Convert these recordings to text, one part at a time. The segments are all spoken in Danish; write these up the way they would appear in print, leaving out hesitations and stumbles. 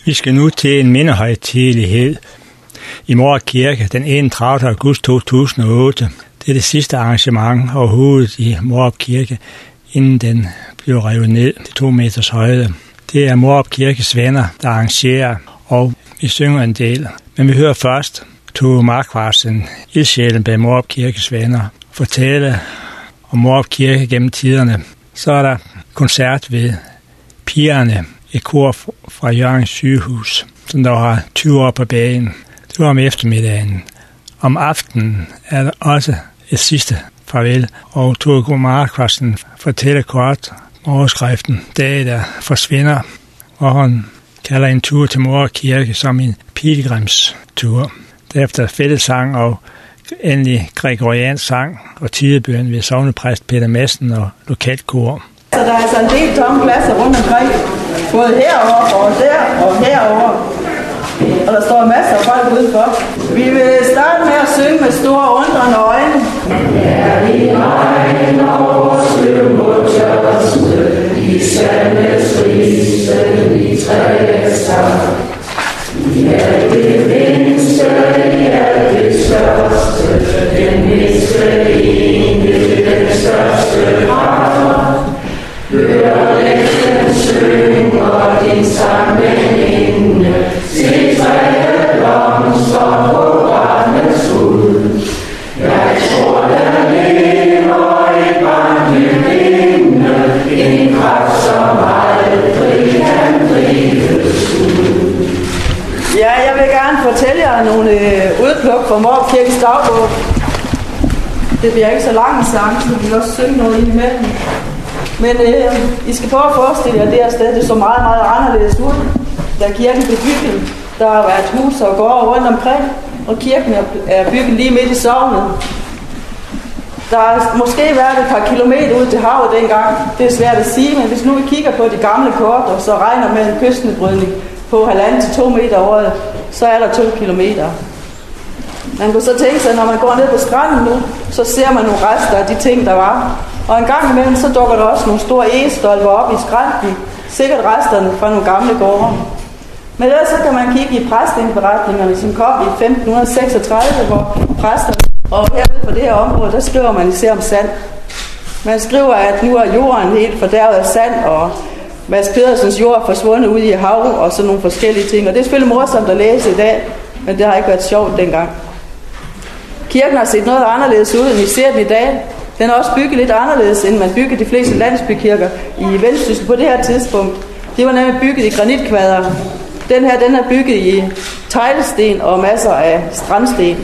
Vi skal nu til en mindehøjtidelighed i Mårup Kirke den 31. august 2008. Det er det sidste arrangement overhovedet i Mårup Kirke, inden den bliver revet ned til 2 meters højde. Det er Mårup Kirkes venner, der arrangerer, og vi synger en del. Men vi hører først Tove Markvartsen, ildsjælen bag Mårup Kirkes venner, fortælle om Mårup Kirke gennem tiderne. Så er der koncert ved Pigerne, et kor fra Hjørring Sygehus, som der har 20 år på bagen. Det var om eftermiddagen. Om aftenen er der også et sidste farvel, og Tove Markvartsen fortæller kort overskriften Dage, der forsvinder, og hun kalder en tur til Mårup Kirke som en pilgrimstur. Derefter fællessang og endelig gregoriansk sang og tidebøn ved sognepræst Peter Madsen og lokalkor. Så der er altså en del tomme pladser rundt omkring, både herovre og der og herovre. Og der står masser af folk udenfor. Vi vil starte med at synge med store undrende øjne. I regn over sløv mod tørste, i sandets riste, i træets sang. I alt det mindste, i alt det største, den mindste enhed, den største kraft. Hør lægten synger din sang veninde, se træet blomster på barnets hud. Jeg tror, der lever et barn i vinde, en kraft, som aldrig kan drives ud. Ja, jeg vil gerne fortælle jer nogle udpluk fra Mårup Kirkes dagbog. Det bliver ikke så lang en sang, så vi vil også synge noget indimellem. Men I skal prøve at forestille jer, at det her sted det så meget, meget anderledes ud, da kirken blev bygget. Der har været hus og gårde rundt omkring, og kirken er bygget lige midt i sognet. Der har måske været et par kilometer ud til havet dengang. Det er svært at sige, men hvis nu vi kigger på de gamle kort, og så regner med en kystnedbrydning på 1,5 til 2 meter over, så er der 2 kilometer. Man kunne så tænke sig, når man går ned på stranden nu, så ser man nogle rester af de ting, der var. Og en gang imellem, så dukker der også nogle store egestolper op i skrænten. Sikkert resterne fra nogle gamle gårde. Men ellers så kan man kigge i præsteindberetningerne, som kom i 1536, hvor præsterne, og herude på det her område, der skriver man især om sand. Man skriver, at nu er jorden helt fordærvet af sand, og Mads Pedersens jord er forsvundet ud i hav, og sådan nogle forskellige ting. Og det er selvfølgelig morsomt at læse i dag, men det har ikke været sjovt dengang. Kirken har set noget anderledes ud, end vi ser den i dag. Den er også bygget lidt anderledes, end man byggede de fleste landsbykirker i Vendsyssel på det her tidspunkt. De var nemlig bygget i granitkvader. Den her, den er bygget i teglsten og masser af strandsten.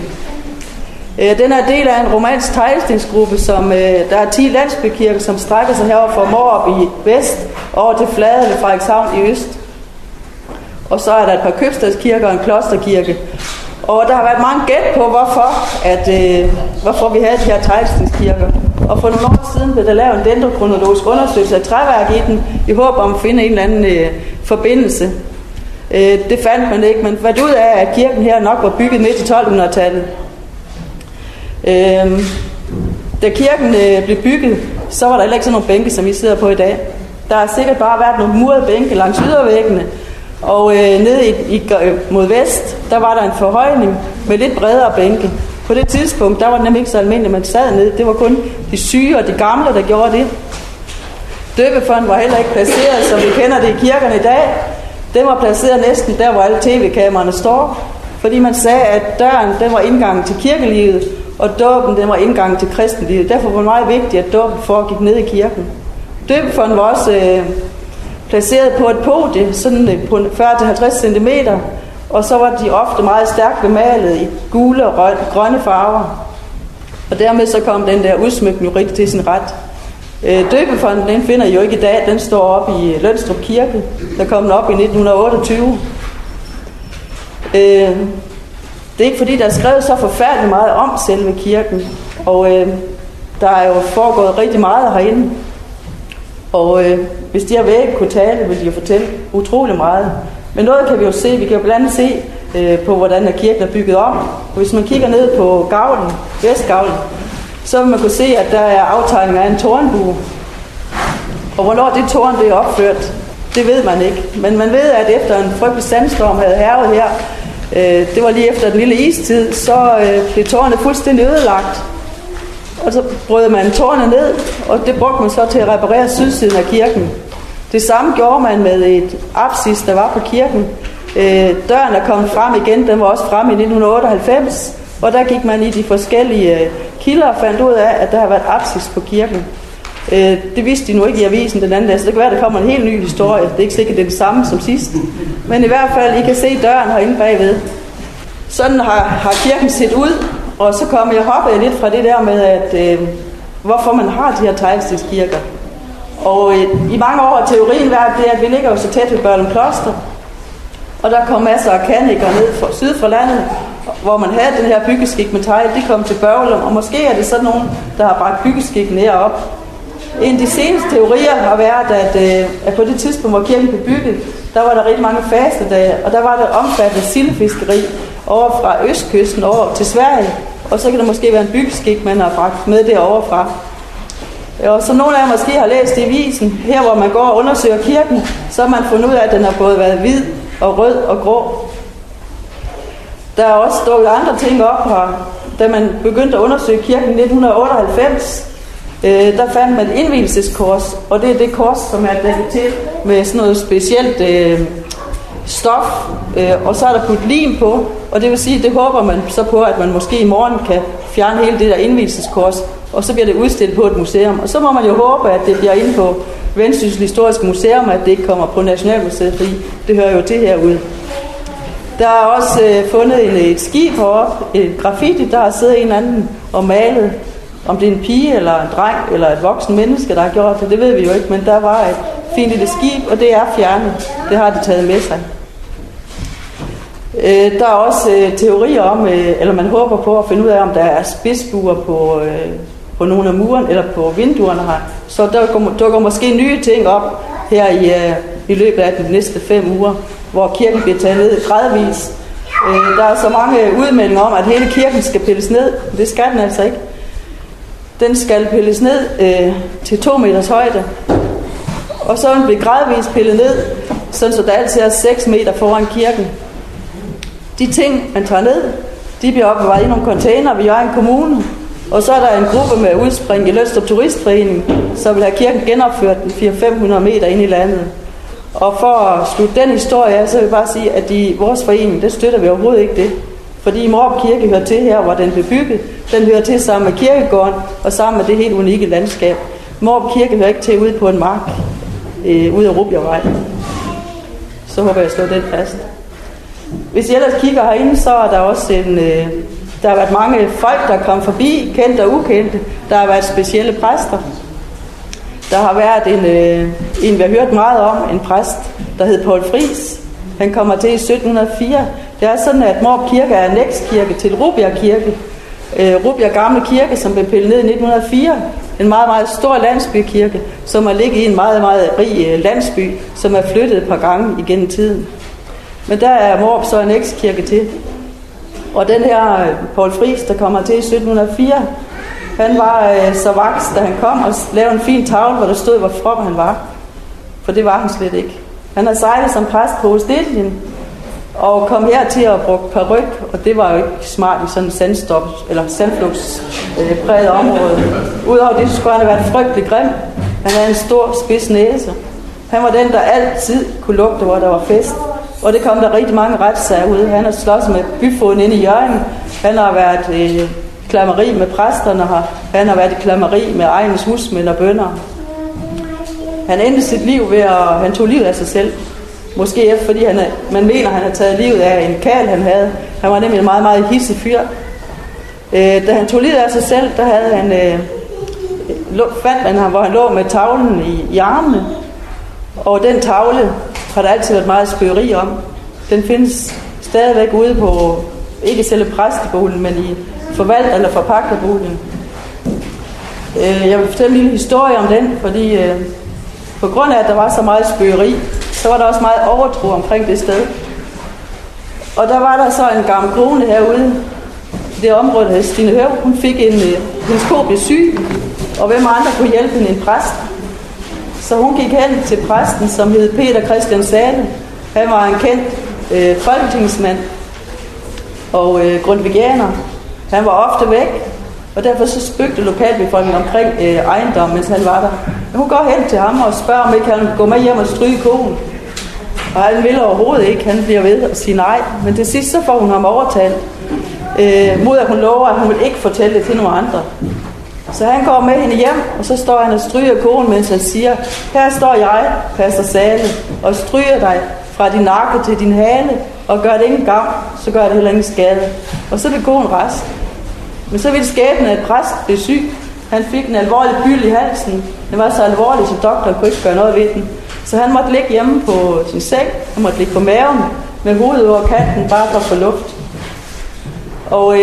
Den er del af en romansk teglstensgruppe, som der er 10 landsbykirker, som strækker sig herover fra Mårup i vest over til Flade ved Frederikshavn i øst. Og så er der et par købstadskirker og en klosterkirke. Og der har været mange gæt på, hvorfor vi havde de her teglstenskirker. Og for nogle år siden blev der lavet en dendrokronologisk undersøgelse af træværk i den, i håb om at finde en eller anden forbindelse. Det fandt man ikke, men fandt ud af, at kirken her nok var bygget midt i 1200-tallet. Da kirken blev bygget, så var der heller ikke sådan nogle bænke, som vi sidder på i dag. Der har sikkert bare været nogle murede bænke langs ydervæggene. Og nede mod vest, der var der en forhøjning med lidt bredere bænke. På det tidspunkt, der var det nemlig ikke så almindeligt, at man sad ned. Det var kun de syge og de gamle, der gjorde det. Døbefonden var heller ikke placeret, som vi kender det i kirkerne i dag. Den var placeret næsten der, hvor alle tv-kameraerne står. Fordi man sagde, at døren, den var indgangen til kirkelivet, og dåben, den var indgangen til kristenlivet. Derfor var det meget vigtigt, at dåben foregik ned i kirken. Døbefonden var også placeret på et podie, sådan på 40-50 cm, og så var de ofte meget stærkt bemalet i gule og grønne farver. Og dermed så kom den der udsmykning jo rigtig til sin ret. Døbefonden, den finder I jo ikke i dag, den står oppe i Lønstrup Kirke, der kom den op i 1928. Det er ikke fordi, der er skrevet så forfærdeligt meget om selve kirken, og der er jo foregået rigtig meget herinde. Og hvis de her vægge kunne tale, ville de jo fortælle utrolig meget. Men noget kan vi jo se, vi kan jo blandt andet se på, hvordan kirken er bygget om. Og hvis man kigger ned på gavlen, vestgavlen, så vil man kunne se, at der er aftegninger af en tårnbue. Og hvornår det tårn blev opført, Det ved man ikke. Men man ved, at efter en frygtelig sandstorm havde hærget her, det var lige efter den lille istid, så blev tårnet fuldstændig ødelagt. Og så brød man tårnet ned, og det brugte man så til at reparere sydsiden af kirken. Det samme gjorde man med et apsis, der var på kirken. Døren er kommet frem igen, den var også frem i 1998, og der gik man i de forskellige kilder og fandt ud af, at der har været apsis på kirken. Det vidste de nu ikke i avisen den anden dag, så det kan være, der kommer en helt ny historie. Det er ikke sikkert, det er det samme som sidst. Men i hvert fald, I kan se døren herinde bagved. Sådan har kirken set ud, og så kom jeg hoppede lidt fra det der med, at hvorfor man har de her teglstenskirker. Og i mange år har teorien været det, at vi ligger jo så tæt ved Børglum Kloster, og der kom masser af kannikere ned syd fra landet, hvor man havde den her byggeskik med tegl. De kom til Børglum, og måske er det sådan nogen, der har bragt byggeskikken herop. En af de seneste teorier har været, at på det tidspunkt, hvor kirken blev bygget, der var der rigtig mange fastedage, og der var der omfattende sildefiskeri over fra østkysten over til Sverige, og så kan der måske være en byggeskik, man har bragt med derovre fra. Og som nogle af jer måske har læst i avisen, her hvor man går og undersøger kirken, så har man fundet ud af, at den har både været hvid og rød og grå. Der er også stået andre ting op her. Da man begyndte at undersøge kirken i 1998, der fandt man et indvielseskors, og det er det kors, som er dækket til med sådan noget specielt stof, og så er der puttet lim på, og det vil sige, det håber man så på, at man måske i morgen kan fjerne hele det der indvielseskors, og så bliver det udstillet på et museum. Og så må man jo håbe, at det bliver inde på Vendsyssel Historiske Museum, at det ikke kommer på Nationalmuseet, fordi det hører jo til herude. Der er også fundet et skib heroppe, et graffiti, der har siddet en eller anden og malet. Om det er en pige eller en dreng eller et voksen menneske, der har gjort det, det ved vi jo ikke, men der var et fint lille skib, og det er fjernet. Det har de taget med sig. Der er også teorier om, eller man håber på at finde ud af, om der er spidsbuer på nogle af murene, eller på vinduerne her. Så der dukker måske nye ting op her i løbet af de næste 5 uger, hvor kirken bliver taget ned gradvis. Der er så mange udmeldinger om, at hele kirken skal pilles ned. Det skal den altså ikke. Den skal pilles ned til 2 meters højde, og så vil den blive gradvist pillet ned, sådan så der altid er 6 meter foran kirken. De ting, man tager ned, de bliver opbevaret i nogle container ved Hjørring Kommune, og så er der en gruppe med udspring i Lønstrup Turistforening, som vil have kirken genopført 400-500 meter ind i landet. Og for at slutte den historie af, så vil jeg bare sige, at i vores forening, det støtter vi overhovedet ikke det. Fordi Mårup Kirke hører til her, hvor den blev bygget. Den hører til sammen med kirkegården og sammen med det helt unikke landskab. Mårup Kirke hører ikke til ude på en mark ude af Rubjervej. Så håber jeg slår den fast. Hvis I ellers kigger herinde, så er der også der har været mange folk, der er kommet forbi, kendte og ukendte. Der har været specielle præster. Der har været en vi har hørt meget om, en præst, der hed Poul Friis. Han kommer til i 1704. Det er sådan, at Mårup Kirke er annekskirke til Rubjerg Kirke. Rubjerg Gamle Kirke, som blev pillet ned i 1904. En meget, meget stor landsbykirke, som har ligget i en meget, meget rig landsby, som er flyttet et par gange igennem tiden. Men der er Mårup så annekskirke til. Og den her Poul Friis, der kommer til i 1704, han var så vaks, da han kom og lavede en fin tavle, hvor der stod, hvor from han var. For det var han slet ikke. Han har sejlet som præst på Ostetien, og kom her til at bruge paryk, og det var jo ikke smart i sådan en sandflugtspræget område. Udover det, så skulle han have været frygtelig grim. Han havde en stor spids næse. Han var den, der altid kunne lugte, hvor der var fest. Og det kom der rigtig mange retssager ud. Han har slås med byfoden inde i Hjørring. Han har været i klammeri med præsterne her. Han har været i klammeri med egens husmænd og bønder. Han endte sit liv ved han tog livet af sig selv. Måske efter, fordi man mener, at han havde taget livet af en karl, han havde. Han var nemlig en meget, meget hissig fyr. Da han tog livet af sig selv, der havde fandt han ham, hvor han lå med tavlen i armene. Og den tavle har der altid været meget spøgeri om. Den findes stadigvæk ude på, ikke selve præsteboligen, men i forvalt- eller forpagterboligen. Jeg vil fortælle en lille historie om den, fordi på grund af, at der var så meget spøgeri, så var der også meget overtro omkring det sted. Og der var der så en gammel kone herude, i det område, der hed Stine Høv. Hun fik hendes ko blev syg, og hvem andre kunne hjælpe hende? En præst. Så hun gik hen til præsten, som hed Peter Christian Zahle. Han var en kendt folketingsmand og grundtvigianer. Han var ofte væk, og derfor så spøgte lokalbefolkningen omkring ejendommen, mens han var der. Hun går hen til ham og spørger, om ikke han vil gå med hjem og stryge konen. Og han vil overhovedet ikke. Han bliver ved at sige nej. Men til sidst så får hun ham overtalt, mod at hun lover, at hun vil ikke fortælle det til nogen andre. Så han går med hende hjem, og så står han og stryger konen, mens han siger, her står jeg, pastor Zahle, og stryger dig fra din nakke til din hale, og gør det ingen gavn, så gør det heller ingen skade. Og så blev konen rask. Men så ville skæbnen, at præst blev syg. Han fik en alvorlig byld i halsen. Den var så alvorlig, så doktoren kunne ikke gøre noget ved den. Så han måtte ligge hjemme på sin seng. Han måtte ligge på maven med hovedet over kanten, bare for at få luft. Og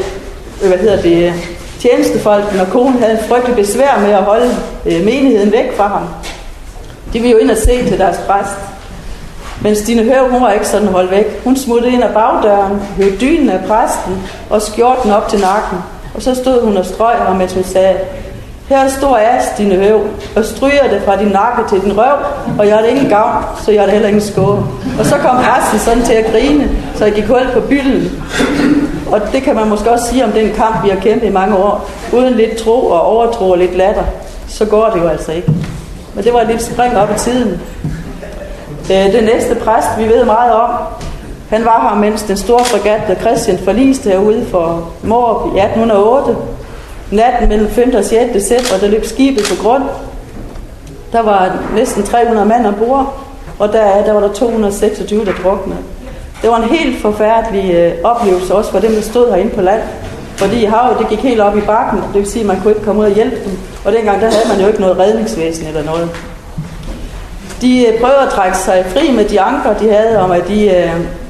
tjenestefolken og konen havde en frygtelig besvær med at holde menigheden væk fra ham. De ville jo ind og se til deres præst. Men Stine Høeg, hun var ikke sådan holdt væk. Hun smuttede ind ad bagdøren, høvde dynen af præsten og skjorten op til nakken. Og så stod hun og strøg ham, mens hun sagde, her står jeg, Stine Høeg, og stryger det fra din nakke til din røv, og jeg har det ingen gavn, så jeg har det heller ingen skål. Og så kom præsten sådan til at grine, så jeg gik hul på bylden. Og det kan man måske også sige om den kamp, vi har kæmpet i mange år. Uden lidt tro og overtro og lidt latter, så går det jo altså ikke. Men det var et lille spring op i tiden. Den næste præst, vi ved meget om, han var her, mens den store fregat, der Christian forliste herude for Mårup i 1808. Natten mellem 5. og 6. december, der løb skibet på grund. Der var næsten 300 mand ombord, og der var der 226, der druknede. Det var en helt forfærdelig oplevelse også for dem, der stod herinde på land. Fordi havet, det gik helt op i bakken, det vil sige, at man kunne ikke komme ud og hjælpe dem. Og dengang, der havde man jo ikke noget redningsvæsen eller noget. De prøvede at trække sig fri med de anker, de havde, om at de,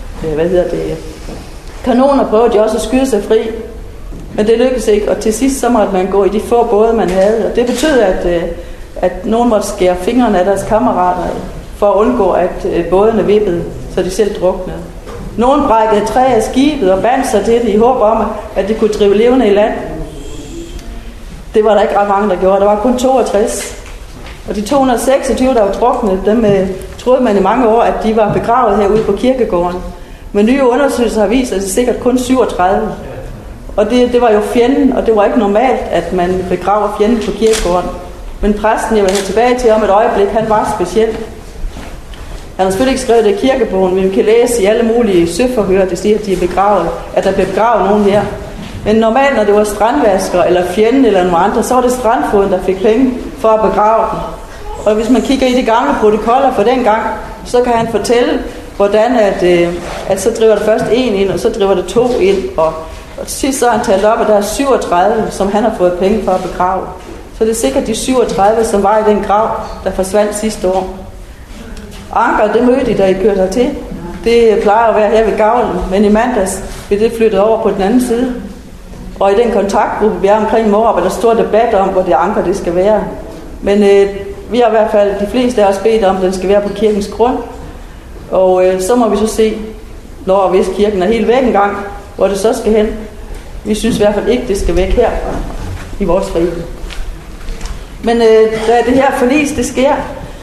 kanoner prøvede de også at skyde sig fri. Men det lykkedes ikke, og til sidst så måtte man gå i de få både, man havde. Og det betød, at nogen måtte skære fingrene af deres kammerater, for at undgå, at bådene vippede, så de selv druknede. Nogen brækkede træ af skibet og bandt sig til det i håb om, at de kunne drive levende i land. Det var der ikke ret mange, der gjorde. Der var kun 62. Og de 226, der var druknet, dem troede man i mange år, at de var begravet herude på kirkegården. Men nye undersøgelser har vist, at det er sikkert kun 37. Og det var jo fjenden, og det var ikke normalt, at man begraver fjenden på kirkegården. Men præsten, jeg vil have tilbage til om et øjeblik, han var speciel. Han har selvfølgelig ikke skrevet det i kirkebogen, men vi kan læse i alle mulige søforhør, det siger, at de er begravet, at der bliver begravet nogen her. Men normalt, når det var strandvasker eller fjenden eller nogen andre, så var det strandfoden, der fik penge for at begrave den. Og hvis man kigger i de gamle protokoller for den gang, så kan han fortælle, hvordan at så driver der først en ind, og så driver der 2 ind, og til sidst så har han talt op, at der er 37, som han har fået penge for at begrave. Så det er sikkert de 37, som var i den grav, der forsvandt sidste år. Anker, det mødte de, da I kørte hertil. Det plejer at være her ved gavlen, men i mandags blev det flyttet over på den anden side. Og i den kontaktgruppe, vi er omkring Mårup, er der stor debat om, hvor det anker det skal være. Men vi har i hvert fald, de fleste af os bedt om, at den skal være på kirkens grund. Og så må vi så se, når og hvis kirken er helt væk en gang, hvor det så skal hen. Vi synes i hvert fald ikke, det skal væk her i vores forening. Men da det her forlis, det sker,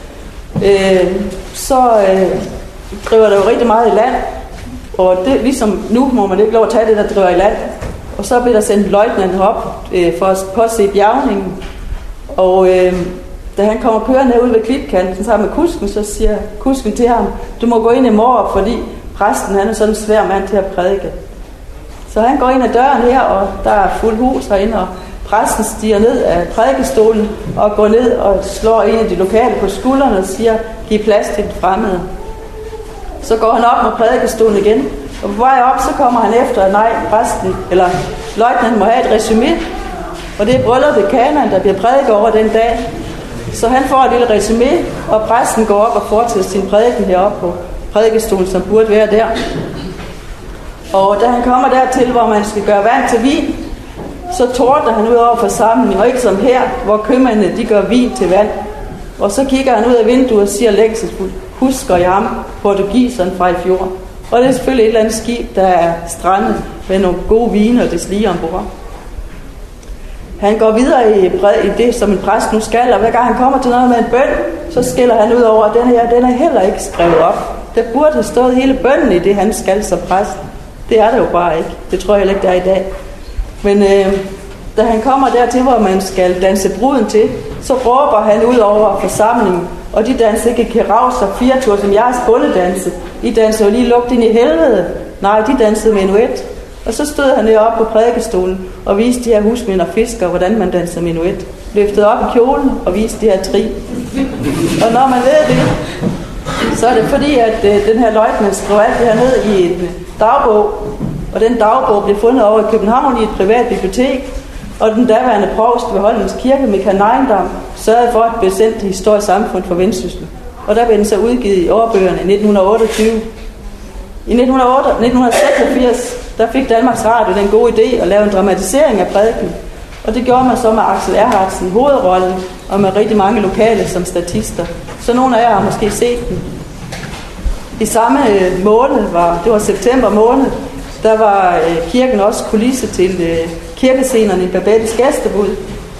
så driver der jo rigtig meget i land. Og det, ligesom nu må man ikke lov at tage det, der driver i land. Og så bliver der sendt løjtnant op for at påse bjergningen. Og da han kommer kørende herude ved klipkanten sammen med kusken, så siger kusken til ham, du må gå ind i Mårup, fordi præsten han er sådan en svær mand til at prædike. Så han går ind ad døren her, og der er fuldt hus herinde, og præsten stiger ned af prædikestolen og går ned og slår en af de lokale på skuldrene og siger, giv plads til den fremmede. Så går han op med prædikestolen igen, og på vej op, så kommer han efter, at nej, præsten, eller løjtnanten må have et resumé, og det er brylluppet Kanan, der bliver prædiket over den dag. Så han får et lille resumé, og præsten går op og fortsætter sin prædiken heroppe på prædikestolen, som burde være der. Og da han kommer dertil, hvor man skal gøre vand til vin, så tordner han ud over forsamlingen, og ikke som her, hvor købmændene de gør vin til vand. Og så kigger han ud af vinduet og siger længselsfuldt, husker jeg ham, portugiseren fra i fjor. Og det er selvfølgelig et eller andet skib, der er strandet med nogle gode vine og deslige ombord. Han går videre i det, som en præst nu skal, og hver gang han kommer til noget med en bøn, så skiller han ud over, at den er heller ikke skrevet op. Der burde have stået hele bønnen i det, han skal som præst. Det er det jo bare ikke. Det tror jeg heller ikke, der er i dag. Men da han kommer dertil, hvor man skal danse bruden til, så råber han ud over forsamlingen, og de danser ikke keraus og firetur, som jeres bundedanse. I danser jo lige lugt ind i helvede. Nej, de dansede menuet. Og så stod han deroppe på prædikestolen og viste de her husmænd og fiskere, hvordan man danser menuet. Løftede op i kjolen og viste de her tri. Og når man ved det, så er det fordi, at den her løjtnant skrev alt det her ned i en dagbog. Og den dagbog blev fundet over i København i et privat bibliotek. Og den daværende provst ved Holmens Kirke, Michael Neindam, sørgede for at blive sendt til Historisk Samfund for Vendsyssel. Og der blev den så udgivet i årbøgerne i 1928. I 1986, der fik Danmarks Radio den gode idé at lave en dramatisering af prædiken. Og det gjorde man så med Axel Erhardsen i hovedrollen, og med rigtig mange lokale som statister. Så nogle af jer har måske set den. I samme måned, det var september måned, der var kirken også kulisse til kirkescenerne i Babettes Gæstebud.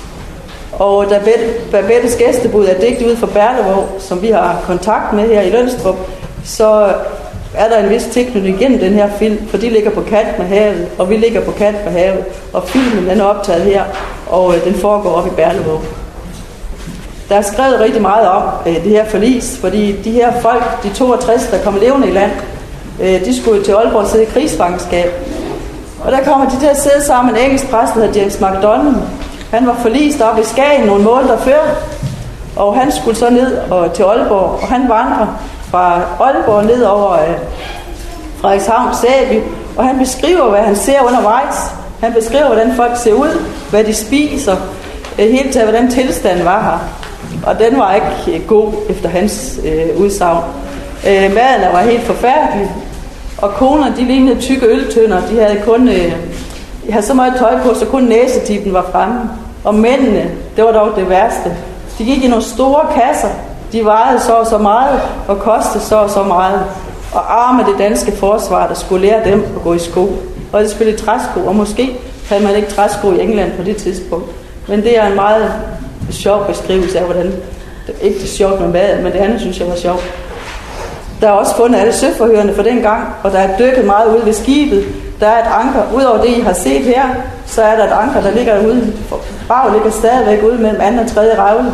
Og da Babettes Gæstebud er digtet ud fra Berlevåg, som vi har kontakt med her i Lønstrup, så er der en vis tilknytning igennem den her film, for de ligger på kant med havet, og vi ligger på kant med havet. Og filmen den er optaget her, og den foregår op i Berlevåg. Der er skrevet rigtig meget om det her forlis, fordi de her folk, de 62, der kom levende i land, de skulle til Aalborg sidde i krigsfangenskab. Og der kommer de til at sidde sammen med en engelsk præst, der hedder James MacDonald. Han var forlist oppe i Skagen nogle måneder før, og han skulle så ned til Aalborg, og han vandrer fra Aalborg ned over Frederikshavn Sæby, og han beskriver, hvad han ser undervejs. Han beskriver, hvordan folk ser ud, hvad de spiser, helt til hvordan tilstanden var her. Og den var ikke god efter hans udsagn. Maden var helt forfærdelig, og koner, de lignede tykke øltønder. De havde kun havde så meget tøj på, så kun næsetippen var fremme. Og mændene, det var dog det værste. De gik i nogle store kasser. De vejede så og så meget, og kostede så og så meget. Og arme det danske forsvar, der skulle lære dem at gå i sko. Og det spillede træsko, og måske havde man ikke træsko i England på det tidspunkt. Men det er en meget sjov beskrivelse af, hvordan det ikke er sjovt med mad, men det andet synes jeg var sjovt. Der er også fundet alle søforhørende for den gang, og der er dykket meget ude ved skibet. Der er et anker, udover det I har set her, så er der et anker, der ligger ude. Brav ligger stadigvæk ude mellem anden og tredje rævle.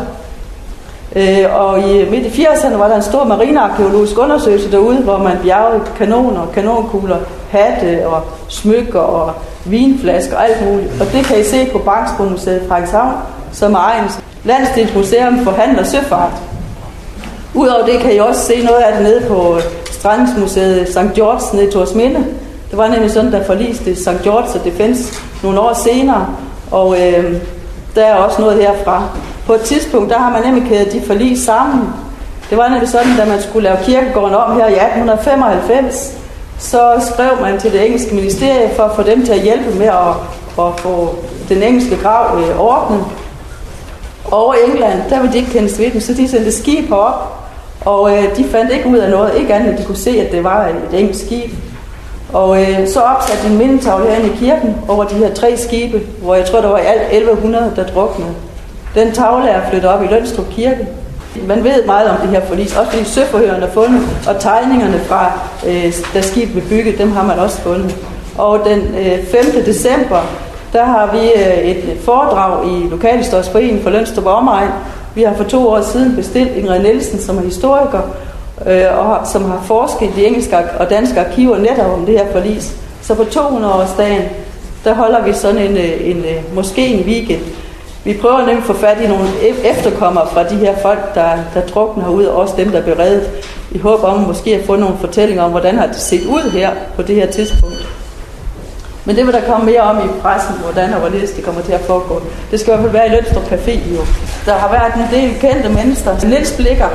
Og midt i 80'erne var der en stor marinearkæologisk undersøgelse derude, hvor man bjergede kanoner, kanonkugler, hatte og smykker og vinflasker og alt muligt. Og det kan I se på Bangsbundmuseet i Frederikshavn, som er egens landsdelsmuseum for handel og søfart. Udover det kan I også se noget af det nede på Strandingsmuseet St. George nede i Thorsminde. Det var nemlig sådan, der forliste St. George og Defense nogle år senere, og der er også noget herfra. På et tidspunkt, der har man nemlig kædet de forlis sammen. Det var nemlig sådan, da man skulle lave kirkegården om her i 1895, så skrev man til det engelske ministerie for at få dem til at hjælpe med at få den engelske grav ordnet. Over England, der ville de ikke kendes ved den, så de sendte skib herop, og de fandt ikke ud af noget, ikke andet end de kunne se, at det var et engelsk skib. Og så opsatte en mindetavle herinde i kirken over de her 3 skibe, hvor jeg tror, der var i alt 1100, der druknede. Den tavle er flyttet op i Lønstrup Kirke. Man ved meget om det her forlis, også fordi søforhørene er fundet, og tegningerne fra, da skibet blev bygget, dem har man også fundet. Og den 5. december, der har vi et foredrag i Lokalhistorisk Forening for Lønstrup og Omegn. Vi har for 2 år siden bestilt Ingrid Nielsen, som er historiker, og som har forsket i de engelske og danske arkiver netop om det her forlis. Så på 200-årsdagen, der holder vi sådan en måske en weekend. Vi prøver nemlig at få fat i nogle efterkommere fra de her folk, der drukner herude, og også dem, der er beredet, i håb om måske at få nogle fortællinger om, hvordan har det set ud her på det her tidspunkt. Men det vil der komme mere om i pressen, hvordan og hvorledes det kommer til at foregå. Det skal i hvert fald være i Lønstrup Café jo. Der har været en del kendte mennesker. Niels Blicher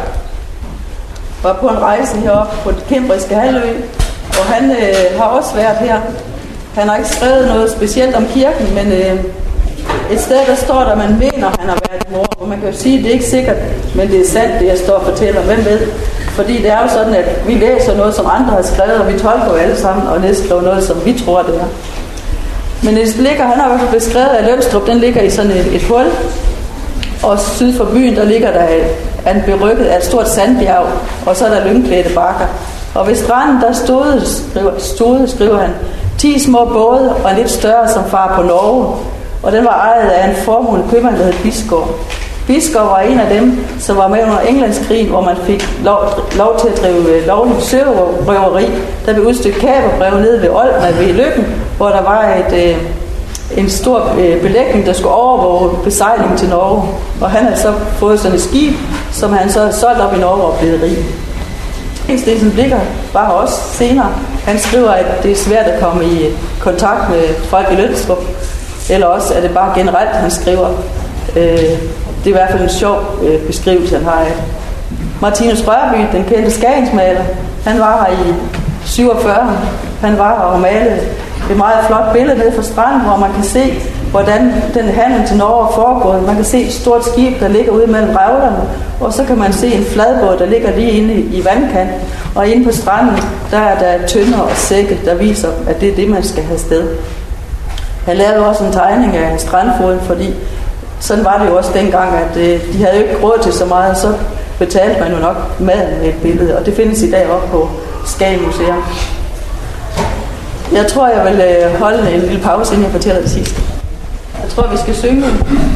var på en rejse heroppe på det Kæmbriske halvø, og han har også været her. Han har ikke skrevet noget specielt om kirken, men et sted der står der, man mener, han har været i mor. Og man kan jo sige, at det er ikke sikkert, men det er sandt, det jeg står og fortæller. Hvem ved? Fordi det er jo sådan, at vi læser noget, som andre har skrevet, og vi tolker jo alle sammen og nedskriver noget, som vi tror, det er. Men det ligger, han har i hvert fald beskrevet, at Lønstrup, den ligger i sådan et hul. Og syd for byen, der ligger der en berykket af et stort sandbjerg, og så er der lyngklædte bakker. Og ved stranden, der skriver han, 10 små både og en lidt større som far på Norge. Og den var ejet af en formuende købmand, der hed Bisgaard. Bisgaard var en af dem, som var med under Englandskrigen, hvor man fik lov til at drive lovligt sørøveri. Der blev udstykket kaberbrev nede ved Olden ved Løkken, hvor der var en stor belægning, der skulle overvåge besejlingen til Norge. Og han havde så fået sådan et skib, som han så havde solgt op i Norge og blevet rig. Stensen Blicher var her også senere. Han skriver, at det er svært at komme i kontakt med folk i Lønstrup. Eller også er det bare generelt, han skriver. Det er i hvert fald en sjov beskrivelse, han har af. Martinus Rørby, den kendte skagensmaler, han var her i 47. Han var her og malede et meget flot billede nede fra stranden, hvor man kan se, hvordan den handel til Norge er foregået. Man kan se et stort skib, der ligger ude mellem revlerne, og så kan man se en fladbåd, der ligger lige inde i vandkanten. Og inde på stranden, der er der tønder og sække, der viser, at det er det, man skal have sted. Han lavede også en tegning af strandfoden, fordi sådan var det jo også dengang, at de havde jo ikke råd til så meget, så betalte man jo nok maden med et billede, og det findes i dag også på Skagen Museum. Jeg tror, jeg vil holde en lille pause, inden jeg fortæller det sidste. Jeg tror, vi skal synge.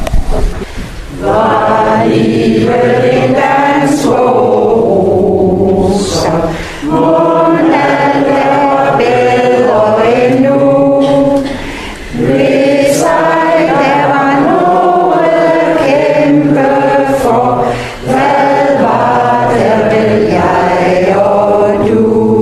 Var livet en dans roser, mon alt er bedre end nu. Hvis ej der var noget at kæmpe for, hvad var der vel jeg og du?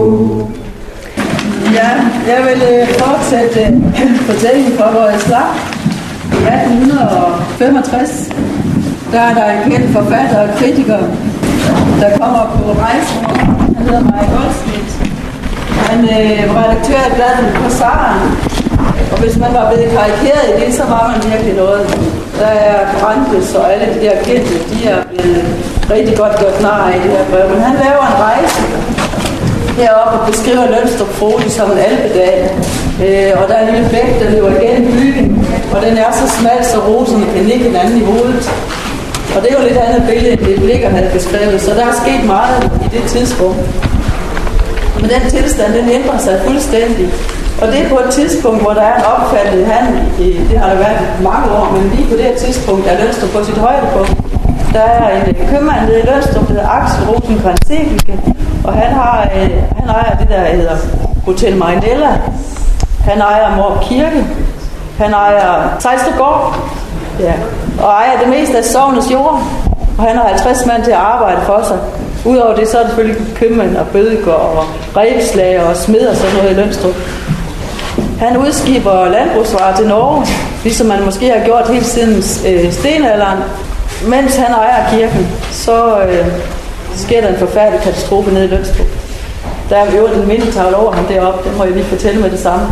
Ja, jeg vil fortsætte fortællingen fra, hvor jeg slap. I 1865, der er der en kendt forfatter og kritiker, der kommer på rejsen. Han hedder Mike Goldsmith. Han var redaktør af bladet Korsaren. Og hvis man var blevet karikeret i det, så var man virkelig noget. Der er Brandes og alle de der kendte, de er blevet rigtig godt gjort nar i det her brev. Men han laver en rejse heroppe og beskriver Lønstrup Frodig som en alpedal. Og der er en lille bæk, der løber igennem byen, og den er så smal, så roserne kan ligge hinanden i hovedet. Og det er jo lidt andet billede, end det Blicher havde beskrevet, så der er sket meget i det tidspunkt. Men den tilstand, den ændrer sig fuldstændig. Og det er på et tidspunkt, hvor der er en opfattet handel, det har der været mange år, men lige på det her tidspunkt er Lønstrup på sit højdepunkt. Der er en købmand nede i Lønstrup, der hedder Axel Rosenkrantz-Segelke, og han ejer det, der hedder Hotel Marinella. Han ejer Mårup Kirke. Han ejer Sejstrup Gård. Ja. Og ejer det meste af sognets jord. Og han har 50 mand til at arbejde for sig. Udover det, så er det selvfølgelig købmænd og bødegård og rebslager og smed og sådan noget i Lønstrup. Han udskiber landbrugsvarer til Norge, ligesom man måske har gjort hele siden stenalderen. Mens han ejer kirken, så sker der en forfærdelig katastrofe nede i Lønstrup. Der er jo en mindetavle over ham deroppe, det må jeg lige fortælle med det samme.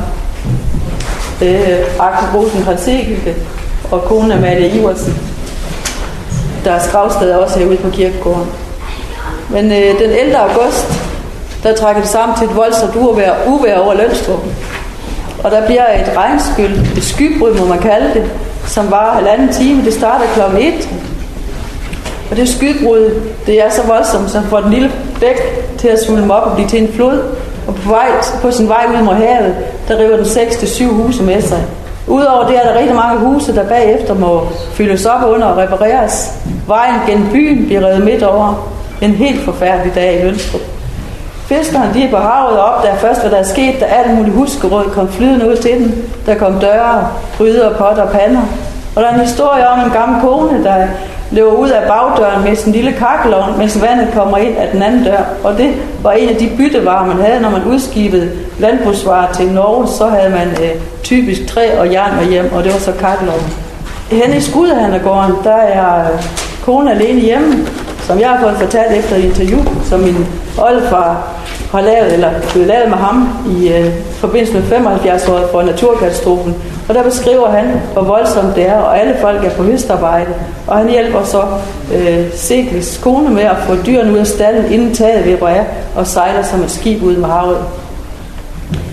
Axel Rosenkrantz-Segelke og kone Amalie Iversen. Der er gravsted også herude på kirkegården. Men den 11. august, der trækker det sammen til et voldsomt uvejr over Lønstrup. Og der bliver et regnskyld, et skybrud må man kalde det, som varer 1,5 time. Det starter kl. 1. Og det skybrud, det er så voldsomt, så får den lille bæk til at svulme op og blive til en flod. Og på sin vej ud mod havet, der river den 6-7 huse med sig. Udover det er der rigtig mange huse, der bagefter må fyldes op under og repareres. Vejen gennem byen bliver revet midt over. En helt forfærdelig dag i Lønstrup. Fiskerne de er på havet og opdager først, hvad der er sket, da alt muligt huskeråd kom flydende ud til den. Der kom døre, gryder, potter og pander. Og der er en historie om en gammel kone, der løber ud af bagdøren med sin lille kakkelovn, mens vandet kommer ind af den anden dør. Og det var en af de byttevarer, man havde, når man udskibede landbrugsvarer til Norge. Så havde man typisk træ og jern med hjem, og det var så kakkelovnen. Henne i Skudehandlergården, der er konen alene hjemme, som jeg har fået fortalt efter et interview, som min oldefar har lavet, eller blevet lavet med ham i forbindelse med 75-året for naturkatastrofen. Og der beskriver han, hvor voldsomt det er, og alle folk er på høstarbejde. Og han hjælper så Segels kone med at få dyrene ud af stallen, inden taget vibrerer, og sejler som et skib ud med havet.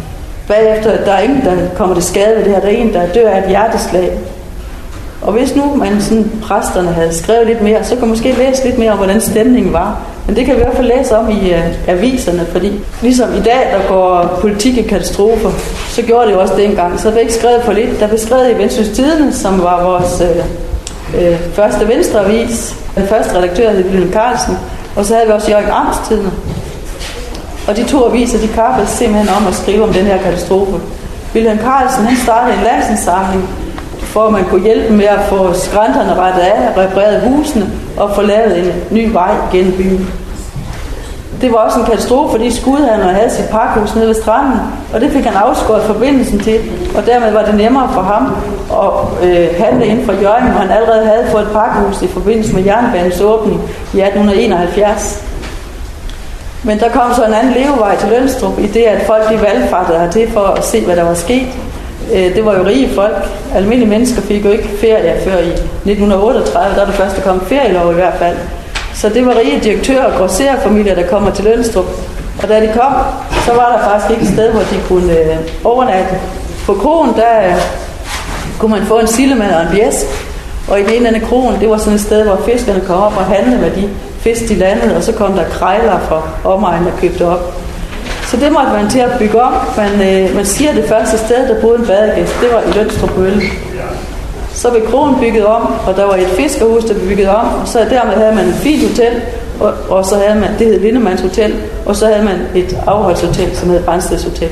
bagefter, der er ingen, der kommer til skade ved det her. Der er en, der dør af et hjerteslag. Og hvis nu man sådan, præsterne havde skrevet lidt mere, så kan man måske læse lidt mere om, hvordan stemningen var. Men det kan vi i hvert fald læse om i aviserne, fordi ligesom i dag, der går politik i katastrofer, så gjorde det jo også dengang. Så der blev ikke skrevet for lidt. Der blev skrevet i Vendsyssel Tidende, som var vores første venstreavis. Den første redaktør hed Wilhelm Carlsen, og så havde vi også Jørgen Amtstidende. Og de to aviser, de kappede simpelthen om at skrive om den her katastrofe. Wilhelm Carlsen, han startede en landsindsamling, for at man kunne hjælpe med at få skrænterne rettet af, repareret husene og få lavet en ny vej gennem byen. Det var også en katastrofe, fordi skudhandleren havde sit pakhus nede ved stranden, og det fik han afskåret forbindelsen til, og dermed var det nemmere for ham at handle inden for Hjørring, hvor han allerede havde fået et pakhus i forbindelse med jernbanens åbning i 1871. Men der kom så en anden levevej til Lønstrup, i det at folk de valgfartede hertil for at se, hvad der var sket. Det var jo rige folk. Almindelige mennesker fik jo ikke ferie før i 1938, der er det første, der kom ferielov i hvert fald. Så det var rige direktører og grossererfamilier, der kommer til Lønstrup. Og da de kom, så var der faktisk ikke et sted, hvor de kunne overnatte. På kroen, der kunne man få en sildemand og en bjæsk. Og i den ene af kroen, det var sådan et sted, hvor fiskerne kom op og handlede med de fisk, de landede. Og så kom der krejler fra omegnen og købte op. Så det måtte man til at bygge om. Man siger, det første sted, der boede en badegæst, det var i Lønstrup Mølle. Så blev kroen bygget om, og der var et fiskerhus, der blev bygget om, og så dermed havde man et fint hotel, og så havde man, det hed Lindemanns Hotel, og så havde man et afholdshotel, som hed Brandsteds Hotel.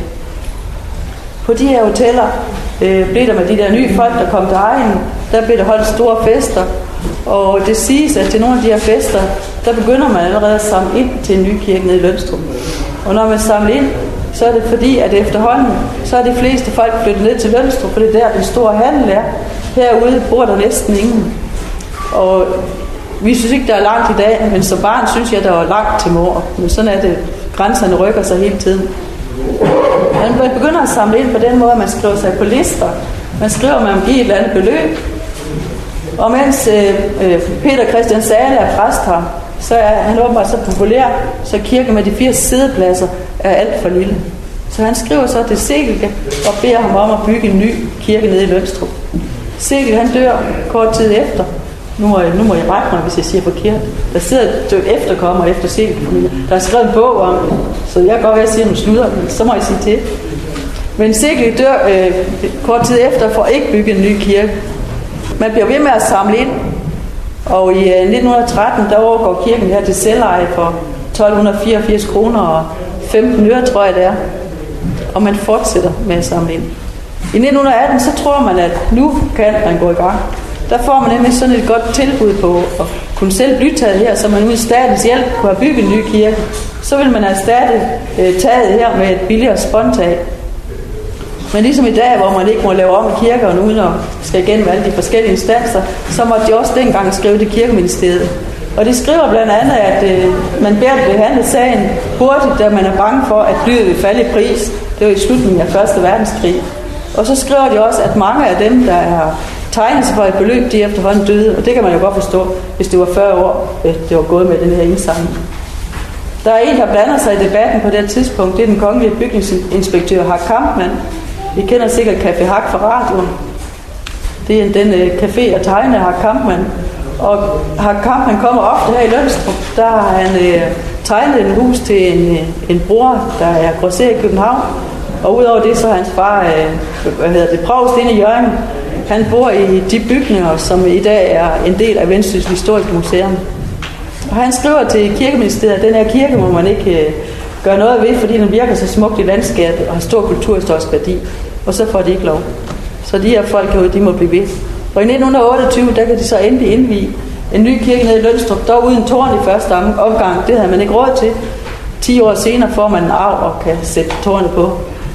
På de her hoteller blev der med de der nye folk, der kom til egnen, der blev der holdt store fester, og det siges, at til nogle af de her fester, der begynder man allerede at samle ind til en ny kirke nede i Lønstrup. Og når man samler ind, så er det fordi, at efterhånden, så er de fleste folk flyttet ned til Lønstrup, for det er der, den store handel er. Herude bor der næsten ingen. Og vi synes ikke, der er langt i dag, men som barn synes jeg, der var langt til mor. Men sådan er det. Grænserne rykker sig hele tiden. Man begynder at samle ind på den måde, at man skriver sig på lister. Man skriver, at man giver et eller andet beløb. Og mens Peter Christian Sale er præst her, så er han åbenbart så populær, så kirken med de 80 siddepladser er alt for lille. Så han skriver så til Segelke og beder ham om at bygge en ny kirke nede i Lønstrup. Segelke, han dør kort tid efter. Nu må jeg rette mig, hvis jeg siger forkert. Der sidder et efterkommer efter Segelke. Der er skrevet en bog om det, så jeg kan godt være at sige, at nu slutter, men så må jeg sige til. Men Segelke dør kort tid efter for at ikke bygge en ny kirke. Man bliver ved med at samle ind. Og i 1913, der overgår kirken her til selveje for 1284 kroner og 15 øre, tror jeg det er. Og man fortsætter med at samle ind. I 1918, så tror man, at nu kan man gå i gang. Der får man nemlig sådan et godt tilbud på at kunne selv blive taget her, så man uden statens hjælp kunne have bygget en ny kirke. Så vil man erstatte taget her med et billigere spontag. Men ligesom i dag, hvor man ikke må lave om i kirkerne uden at skal igennem alle de forskellige instanser, så måtte de også dengang skrive det Kirkeministeriet. Og de skriver blandt andet, at man beder at behandle sagen hurtigt, da man er bange for, at blyet vil falde i pris. Det var i slutningen af 1. verdenskrig. Og så skriver de også, at mange af dem, der er tegnet sig for et beløb, de efterhånden døde. Og det kan man jo godt forstå, hvis det var 40 år, det var gået med den her indsamling. Der er en, der blander sig i debatten på det tidspunkt. Det er den kongelige bygningsinspektør Hak Kampmann. Vi kender sikkert Café Hak fra radioen. Det er den café og tegner Hak Kampmann. Og Hak Kampmann kommer ofte her i Lønstrup. Der har han tegnet en hus til en bror, der er grosserer i København. Og udover det, så er hans far provst inde i Hjørring. Han bor i de bygninger, som i dag er en del af Vendsyssel Historiske Museum. Og han skriver til Kirkeministeriet, at den her kirke må man ikke gøre noget ved, fordi den virker så smukt i landskabet og har stor kulturhistorisk værdi. Og så får de ikke lov. Så de her folk herude, de må blive ved. Og i 1928, der kan de så endelig indvige en ny kirke nede i Lønstrup, dog uden tårn i første omgang. Det havde man ikke råd til. 10 år senere får man en arv og kan sætte tårnet på.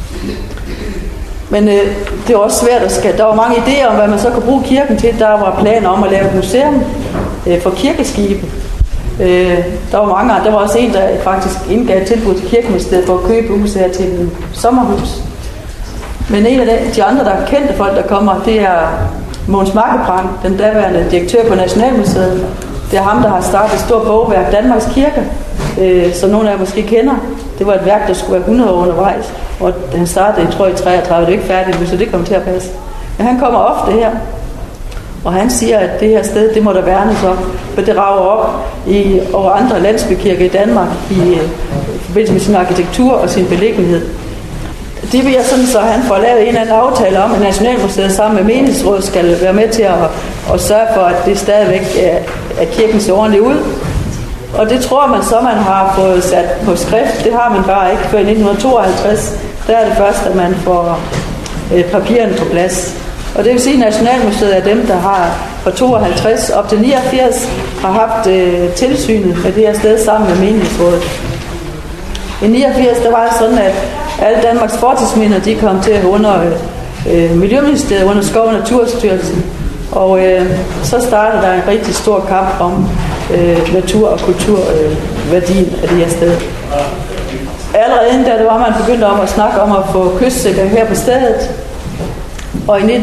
Men det var også svært at skabe. Der var mange idéer om, hvad man så kunne bruge kirken til. Der var planer om at lave et museum for kirkeskibe. Der var mange andre. Der var også en, der faktisk indgav et tilbud til Kirkeministeriet for at købe huset her til et sommerhus. Men en af de andre, der er kendte folk, der kommer, det er Mogens Makkeprang, den daværende direktør på Nationalmuseet. Det er ham, der har startet et stort bogværk, Danmarks Kirke. som nogle af jer måske kender. Det var et værk, der skulle være 100 år undervejs, og han startede, jeg tror, i 33, det er ikke færdigt, så det kommer til at passe. Men han kommer ofte her, og han siger, at det her sted, det må der værnes om, for det rager op over andre landsbykirker i Danmark i forbindelse med sin arkitektur og sin beliggenhed. Det bliver sådan, så han får lavet en eller anden aftale om, at Nationalmuseet sammen med menighedsrådet skal være med til at sørge for, at det stadigvæk er kirken ser ordentligt ud. Og det tror man så, man har fået sat på skrift. Det har man bare ikke før i 1952. Der er det først, at man får papirerne på plads. Og det vil sige, at Nationalmuseet er dem, der har fra 52 op til 89 har haft tilsynet med det her sted sammen med menighedsrådet. I 89 der var det sådan, at alle Danmarks fortidsminder, de kom til under Miljøministeriet, under Skov- og Naturstyrelsen. Og så startede der en rigtig stor kamp om natur- og kulturværdien af det her sted. Allerede inden da var man begyndt om at snakke om at få kystsikring her på stedet. Og i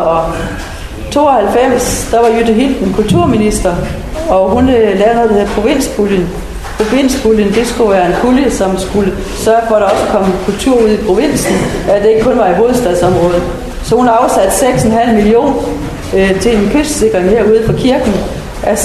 1992, der var Jytte Hilden kulturminister, og hun lavede noget, der hedder provinspuljen. Provinspuljen, det skulle være en pulje, som skulle sørge for, at der også kom kultur ud i provinsen, at det ikke kun var i hovedstadsområdet. Så hun afsatte 6,5 millioner til en kystsikring herude for kirken af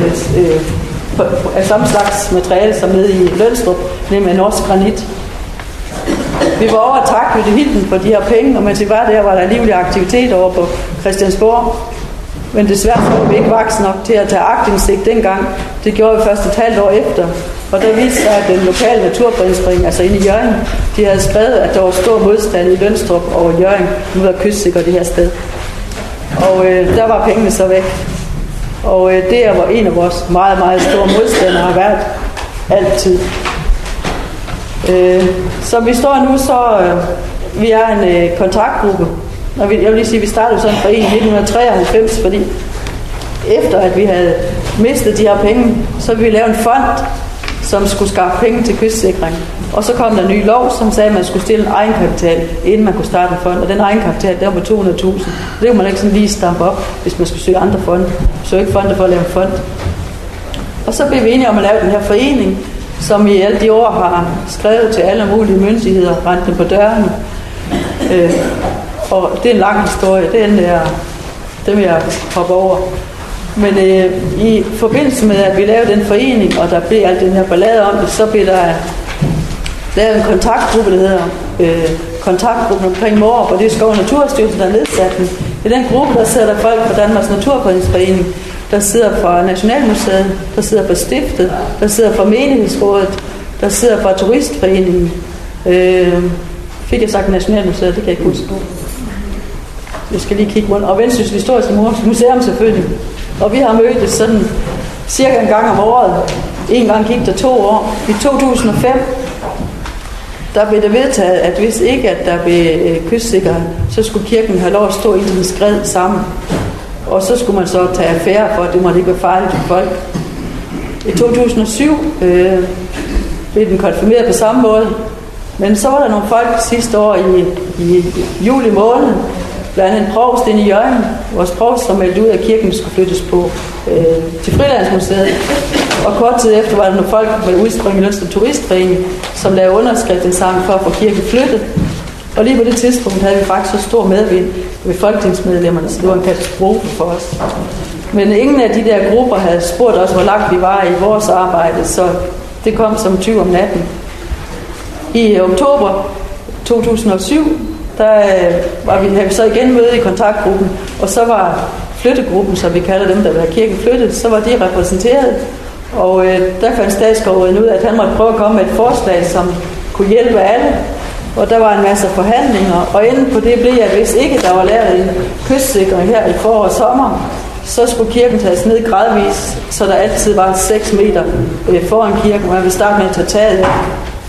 samme slags materiale som nede i Lønstrup, nemlig norsk granit. Vi var over at takke Jytte Hilden for de her penge, og mens vi var der, var der livlig aktivitet over på Christiansborg. Men desværre var vi ikke voksen nok til at tage aktindsigt dengang. Det gjorde vi først et halvt år efter. Og der viste sig, at den lokale naturfredningsforening, altså inde i Hjørring, de havde skrevet, at der var stor modstand i Lønstrup og Hjørring mod at kystsikre det her sted. Og der var pengene så væk. Og det var en af vores meget, meget store modstandere har været altid. Så vi står nu, vi er en kontaktgruppe. Og jeg vil lige sige, at vi startede sådan for 1993, fordi efter at vi havde mistet de her penge, så ville vi lave en fond, som skulle skaffe penge til kystsikring. Og så kom der en ny lov, som sagde, at man skulle stille en egenkapital, inden man kunne starte en fond. Og den egenkapital, der var 200.000. Det kunne man ikke sådan lige stampe op, hvis man skulle søge andre fonde. Så ikke fonde for at lave en fond. Og så blev vi enige om at lave den her forening, som i alle de år har skrevet til alle mulige myndigheder, rent dem på dørene. Og det er en lang historie, den vil jeg hoppe over. Men i forbindelse med, at vi lavede den forening, og der blev alt den her ballade om det, så blev der lavet en kontaktgruppe, der hedder kontaktgruppen omkring Mårup, og det er Skov- og Naturstyrelsen, der har nedsat den. I den gruppe, der sidder der folk fra Danmarks Naturfredningsforening, der sidder fra Nationalmuseet, der sidder fra Stiftet, der sidder fra Menighedsrådet, der sidder fra Turistforeningen. Fik jeg sagt Nationalmuseet, det kan jeg ikke huske. Jeg skal lige kigge rundt. Og Vendsyssel Historiske Museum selvfølgelig. Og vi har mødtes sådan cirka en gang om året. En gang gik der 2 år. I 2005, der blev det vedtaget, at hvis ikke at der blev kystsikret, så skulle kirken have lov at stå i en skred sammen. Og så skulle man så tage affære for, at det måtte ikke være farligt for folk. I 2007 blev den konfirmeret på samme måde. Men så var der nogle folk sidste år i juli måned, blandt andet en provst inde i Hjørring, vores provst, som meldte ud, at kirken skulle flyttes til Frilandsmuseet. Og kort tid efter var der nogle folk med udspring i Lønstrup Turistforening, som lavede underskriften sammen for at få kirken flyttet. Og lige på det tidspunkt havde vi faktisk så stor medvind ved folketingsmedlemmerne, så det var en katastrofe for os. Men ingen af de der grupper havde spurgt os, hvor langt vi var i vores arbejde, så det kom som 20 om natten. I oktober 2007, havde vi så igen møde i kontaktgruppen, og så var flyttegruppen, som vi kalder dem, der var kirken flyttet, så var de repræsenteret, og der fandt statsskovrådet ud, at han måtte prøve at komme med et forslag, som kunne hjælpe alle, og der var en masse forhandlinger, og inden på det blev, at hvis ikke der var lavet en kystsikring her i forår og sommer, så skulle kirken tages ned gradvis, så der altid var 6 meter foran kirken, og man ville starte med at tage taget af.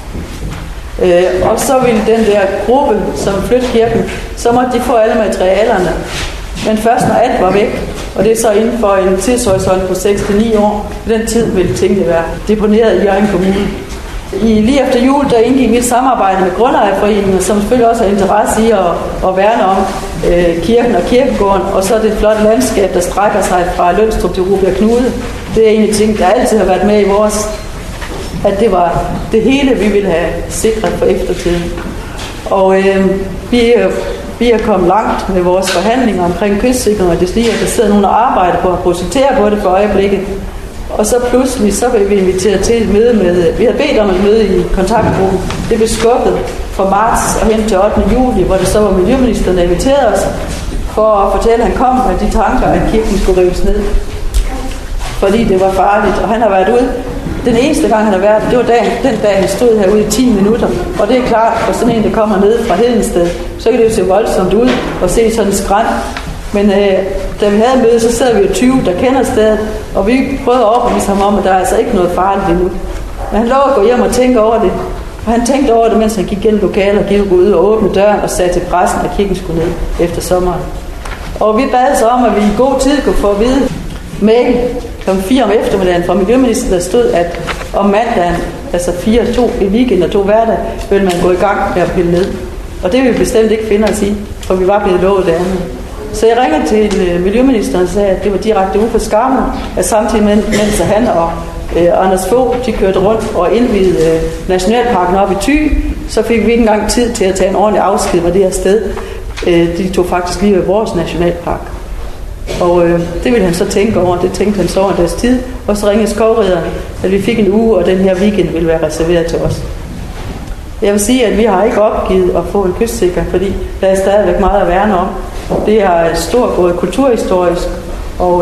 Og så ville den der gruppe, som flyttede kirken, så måtte de få alle materialerne. Men først når alt var væk, og det er så inden for en tidshorisont på 6-9 år, på den tid ville tingene være deponeret i Hjørring Kommune. Lige efter jul, der indgik vi et samarbejde med grundejerforeninger, som selvfølgelig også har interesse i at værne om kirken og kirkegården, og så er det et flot landskab, der strækker sig fra Lønstrup til Rubjerg Knude. Det er en af de ting, der altid har været med i vores at det var det hele, vi ville have sikret for eftertiden. Og vi er kommet langt med vores forhandlinger omkring kystsikring, og det stiger, at der sidder nogen og arbejder på at projektere på det for øjeblikket. Og så pludselig, så blev vi inviteret til et møde med, vi havde bedt om et møde i kontaktgruppen. Det blev skubbet fra marts og hen til 8. juli, hvor det så var miljøministeren, der inviterede os for at fortælle, at han kom med de tanker, at kirken skulle rives ned. Fordi det var farligt, og han har været ude. Den eneste gang, han har været, det var den dag, han stod herude i 10 minutter. Og det er klart, for sådan en, der kommer ned fra Hedensted, så kan det jo se voldsomt ud og se sådan en skrænd. Men da vi havde møde, så sad vi jo 20, der kender stedet, og vi prøvede at overbevise ham om, at der er altså ikke noget farligt endnu. Men han lovede at gå hjem og tænke over det. Og han tænkte over det, mens han gik gennem lokalet og gik ud og åbne døren og sagde til præsten, at kirken skulle ned efter sommeren. Og vi bad så om, at vi i god tid kunne få at vide mail kl. 4 om eftermiddagen fra miljøministeren, der stod, at om mandagen, altså 4-2 i weekend og 2 hverdag, ville man gå i gang med at pille ned. Og det ville vi bestemt ikke finde os i, for vi var blevet lovet det andet. Så jeg ringede til miljøministeren og sagde, at det var direkte ude for skammen, at samtidig mens han og Anders Fogh, de kørte rundt og indvidede nationalparken op i Thy, så fik vi ikke engang tid til at tage en ordentlig afsked med det her sted. De tog faktisk lige ved vores nationalpark. Og det ville han så tænke over, det tænkte han så over deres tid. Og så ringede skovridderen, at vi fik en uge, og den her weekend ville være reserveret til os. Jeg vil sige, at vi har ikke opgivet at få en kystsikring, fordi der er stadigvæk meget at værne om. Det er et stort både kulturhistorisk og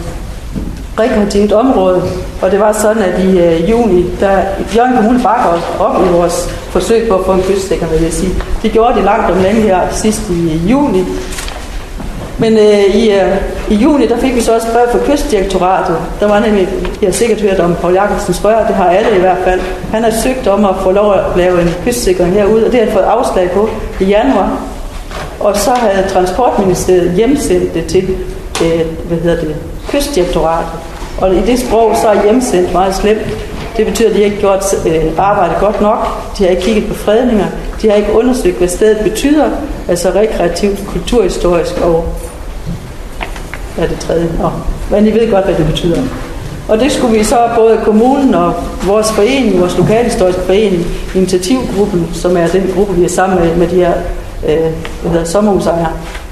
rekreativt område. Og det var sådan, at i juni, da Hjørring Kommune bakker os op i vores forsøg på at få en kystsikring, vil jeg sige. De gjorde det langt om længe her sidst i juli. Men i juni, der fik vi så også brev fra Kystdirektoratet. Der var nemlig, jeg har sikkert hørt om Poul Jacobsens rør, det har alle i hvert fald. Han har søgt om at få lov at lave en kystsikring herude, og det har han fået afslag på i januar. Og så havde Transportministeriet hjemsendt det til Kystdirektoratet. Og i det sprog, så er hjemsendt meget slemt. Det betyder, at de ikke har gjort arbejdet godt nok. De har ikke kigget på fredninger. De har ikke undersøgt, hvad stedet betyder. Altså rekreativt, kulturhistorisk og... Hvad er det tredje? Men I ved godt, hvad det betyder. Og det skulle vi så både kommunen og vores forening, vores lokalhistoriske forening, initiativgruppen, som er den gruppe, vi er sammen med de her sommerhusejere.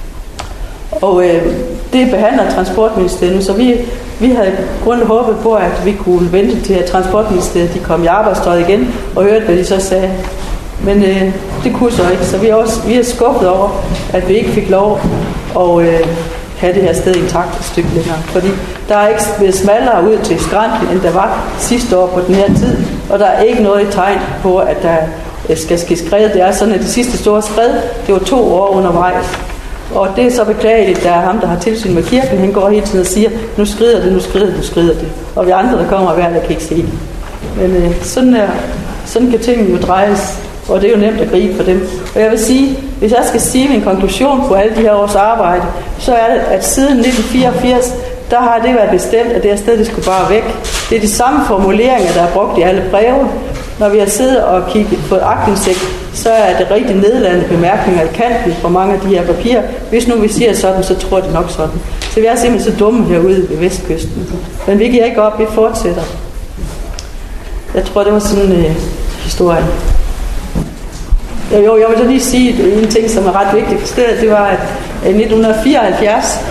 Og det behandler Transportministeriet, så vi havde grundigt håbet på, at vi kunne vente til, at Transportministeriet de kom i arbejdstøjet igen og hørte, hvad de så sagde. Men det kunne så ikke, så vi er skuffet over, at vi ikke fik lov at have det her sted intakt et stykke længere. Fordi der er ikke blevet smallere ud til skrænten, end der var sidste år på den her tid, og der er ikke noget i tegn på, at der skal ske skred. Det er sådan, at det sidste store skred, det var 2 år undervejs. Og det er så beklageligt, der er ham, der har tilsyn med kirken. Han går hele tiden og siger, nu skrider det, nu skrider det. Og vi andre, der kommer hver, der kan ikke se det. Men sådan kan tingene jo drejes, og det er jo nemt at gribe for dem. Og jeg vil sige, hvis jeg skal sige min konklusion på alle de her års arbejde, så er det, at siden 1984, der har det været bestemt, at det her sted, det skulle bare væk. Det er de samme formuleringer, der er brugt i alle breve. Når vi har siddet og kigget på aktindsigt, så er det rigtig nedladende bemærkninger i kanten på mange af de her papirer. Hvis nu vi siger sådan, så tror det nok sådan. Så vi er simpelthen så dumme herude ved Vestkysten. Men vi giver ikke op, vi fortsætter. Jeg tror, det var sådan en historie. Jo, jeg vil så lige sige en ting, som er ret vigtigt for stedet. Det var, at i 1974,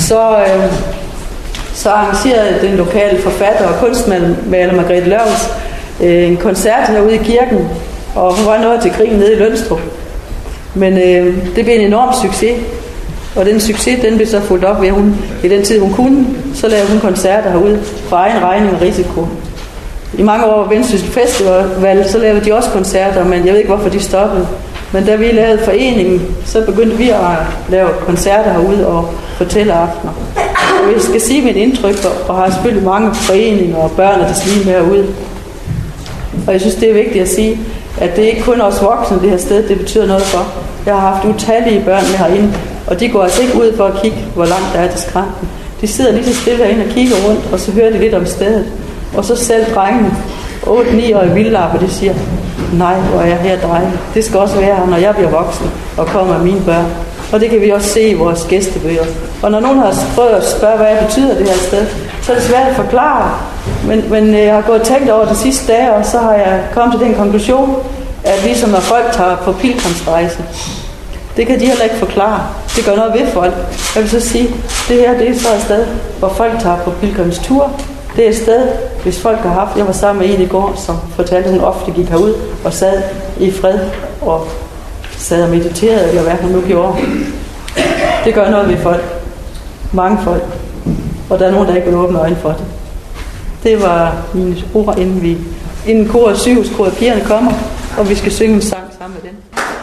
så arrangerede den lokale forfatter og kunstmaler Margrethe Lørvels en koncert herude i kirken, og hun var nået til grin nede i Lønstrup. Men det blev en enorm succes, og den succes, den blev så fulgt op ved, at hun, i den tid hun kunne, så lavede hun koncerter herude for egen regning og risiko. I mange år Vendsyssel Festival, så lavede de også koncerter, men jeg ved ikke, hvorfor de stoppede. Men da vi lavede foreningen, så begyndte vi at lave koncerter herude og fortælle aftener. Og jeg skal sige mit indtryk, og har selvfølgelig mange foreninger og børn og deslige med herude. Og jeg synes, det er vigtigt at sige, at det er ikke kun os voksne det her sted, det betyder noget for. Jeg har haft utallige børn med herinde, og de går altså ikke ud for at kigge, hvor langt der er til skrænten. De sidder lige så stille herinde og kigger rundt, og så hører de lidt om stedet. Og så selv drengene, 8-9-årige vildlapper, de siger, nej, hvor er jeg her, drenge. Det skal også være her, når jeg bliver voksen og kommer med mine børn. Og det kan vi også se i vores gæstebøger. Og når nogen har prøvet at spørge, hvad betyder det her sted, så er det svært at forklare. Men jeg har gået og tænkt over de sidste dage, og så har jeg kommet til den konklusion, at ligesom når folk tager på pilgrimsrejse, det kan de heller ikke forklare. Det gør noget ved folk. Jeg vil så sige, det her det er så et sted, hvor folk tager på pilgrimstur. Det er et sted, hvis folk har haft... Jeg var sammen med en i går, som fortalte, at hun ofte gik herud og sad i fred og sad og mediterede, eller hvad hun nu gjorde. Det gør noget ved folk. Mange folk. Og der er nogen, der ikke vil åbne øjnene for det. Det var mine ord, inden koret sygehuskoret pigerne kommer, og vi skal synge en sang sammen med den.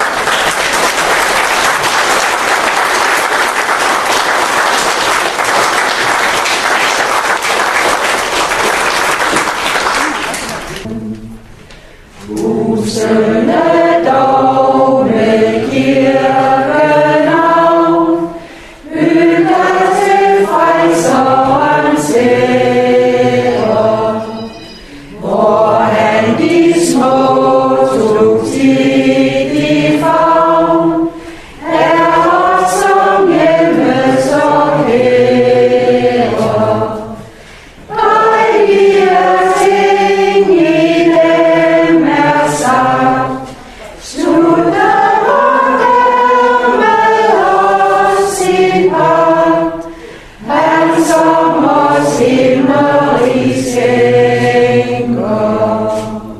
Husene dog med kirkenavn, hylder til frelserens ære, hvor han de små tog tit i favn, er os som hjemme så kære. Dejlige ting i dem er sagt, slutter der med os sin pagt, han som os himmerig skænker.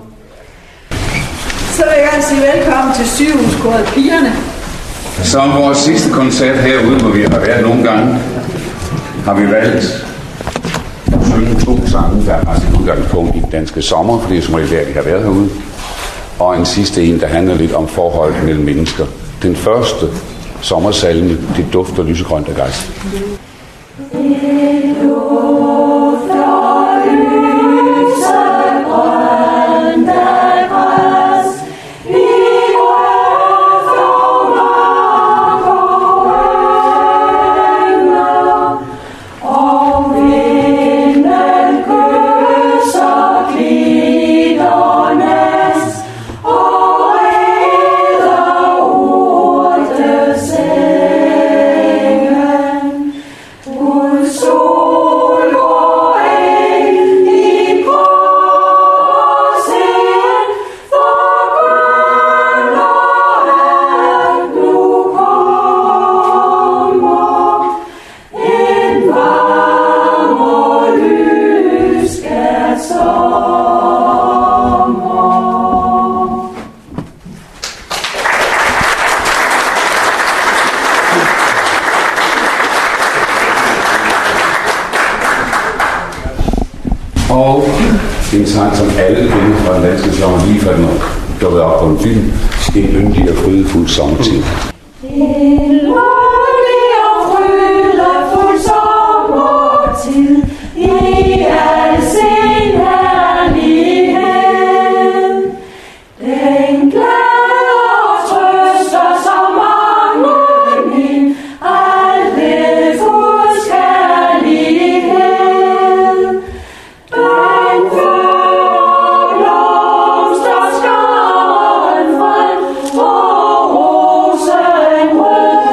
Så vil jeg gerne sige velkommen til sygehuskoret pigerne. Som vores sidste koncert herude, hvor vi har været nogle gange, har vi valgt at synge 2 sange, der har sit udgangspunkt i den danske sommer, for det er som regel der, vi har været herude. Og en sidste en, der handler lidt om forholdet mellem mennesker. Den første sommersalme, det dufter lysegrønt af græs. Og en sang, som alle kender fra den danske sommer, lige fra den dukkede op på en film, en yndig og frydefuld sommertid. En yndig og frydefuld sommertid i al sin herlighed. Den glæder og trøster så mange min, al ved Guds kærlighed. Den fører blomsterskaren frem, og rosen rød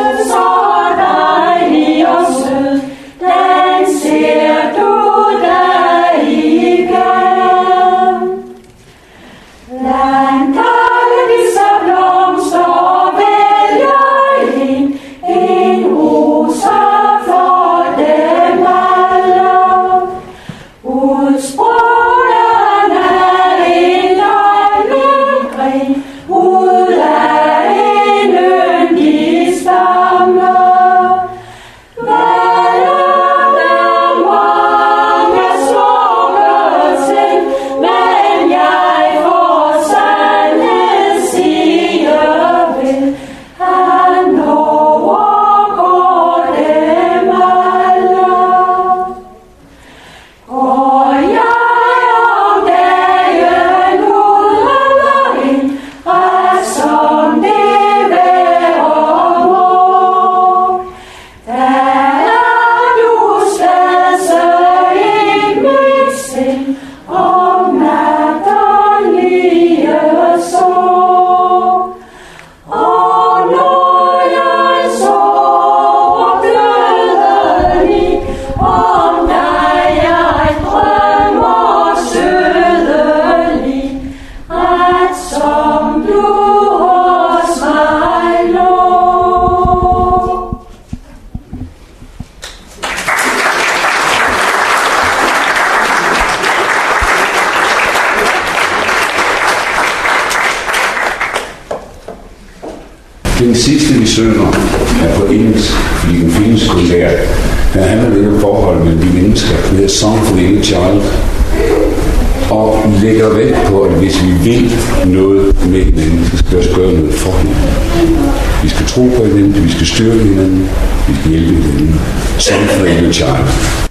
synger er på engelsk, fordi den findes kun der handler det om forholdet mellem de mennesker. Det hedder Song for the Inner Child. Og lægger vægt på, at hvis vi vil noget med hinanden, så skal vi også gøre noget for hinanden. Vi skal tro på hinanden, vi skal styrke hinanden, vi skal hjælpe hinanden. Song for the Inner Child.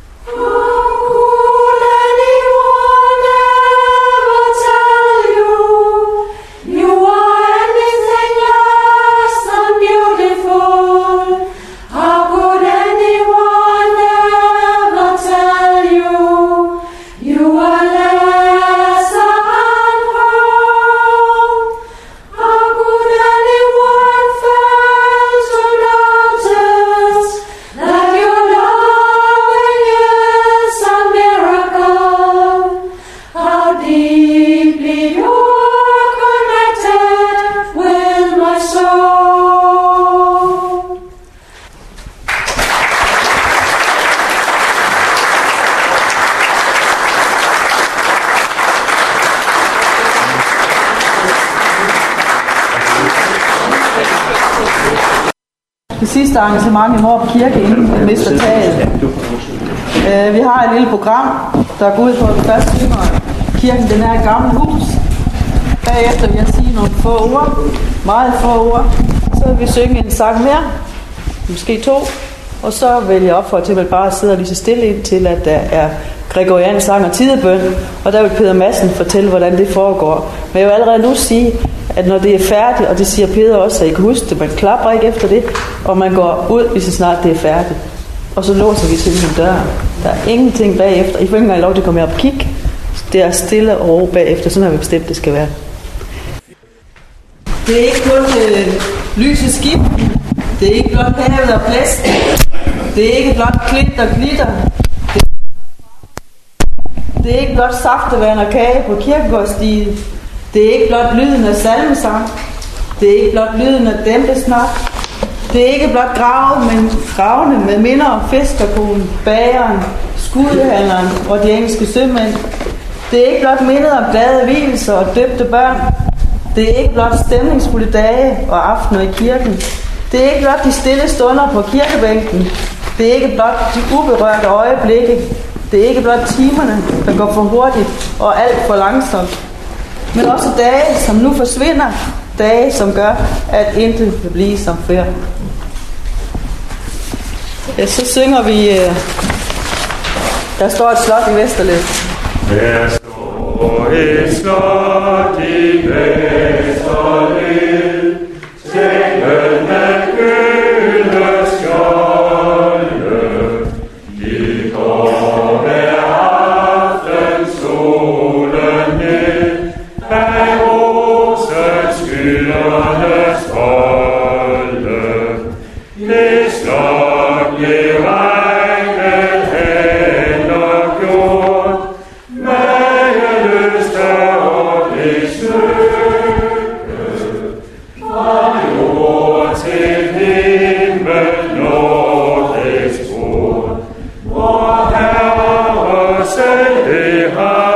Det sidste arrangement i Mårup Kirke, inden vi mister taget. Vi har et lille program, der går ud på, at vi først synger kirken, den er et gammelt hus. Bagefter vil jeg sige nogle få ord, meget få ord. Så vil vi synge en sang mere, måske 2. Og så vil jeg opfordre til at bare sidde og lige så stille ind til, at der er gregoriansk sang og tidebøn. Og der vil Peter Madsen fortælle, hvordan det foregår. Men jeg vil allerede nu sige, at når det er færdigt, og det siger Peter også, at I kan huske det, man klapper ikke efter det, og man går ud, lige så snart det er færdigt. Og så låser vi simpelthen døren. Der er ingenting bagefter. I får ikke engang lov til at komme op og kigge. Det er stille og ro bagefter, sådan har vi bestemt, det skal være. Det er ikke kun lyset skift. Det er ikke blot havet og blæst. Det er ikke blot klint og glitter. Det er ikke blot saftevand og kage på kirkegårdsstigen. Det er ikke blot lyden af salmesang. Det er ikke blot lyden af dæmpesnak. Det er ikke blot gravene med minder om fiskerkonen, bageren, skudehandleren og de engelske sømænd. Det er ikke blot mindet om glade vielser og døbte børn. Det er ikke blot stemningsfulde dage og aftener i kirken. Det er ikke blot de stille stunder på kirkebænken. Det er ikke blot de uberørte øjeblikke. Det er ikke blot timerne, der går for hurtigt og alt for langsomt. Men også dage, som nu forsvinder. Dage, som gør, at intet vil blive som før. Ja, så synger vi... Der står et slot i Vesterled. Der står et slot i Vesterled, stængen af gyldne skjolde. De går hver aften solen ned, bag rosens skyernes folde. Det slot blev regnet hen og gjort, mageløst og det stykke. Fra jord til himmel når dets bord, hvor Herre selv det har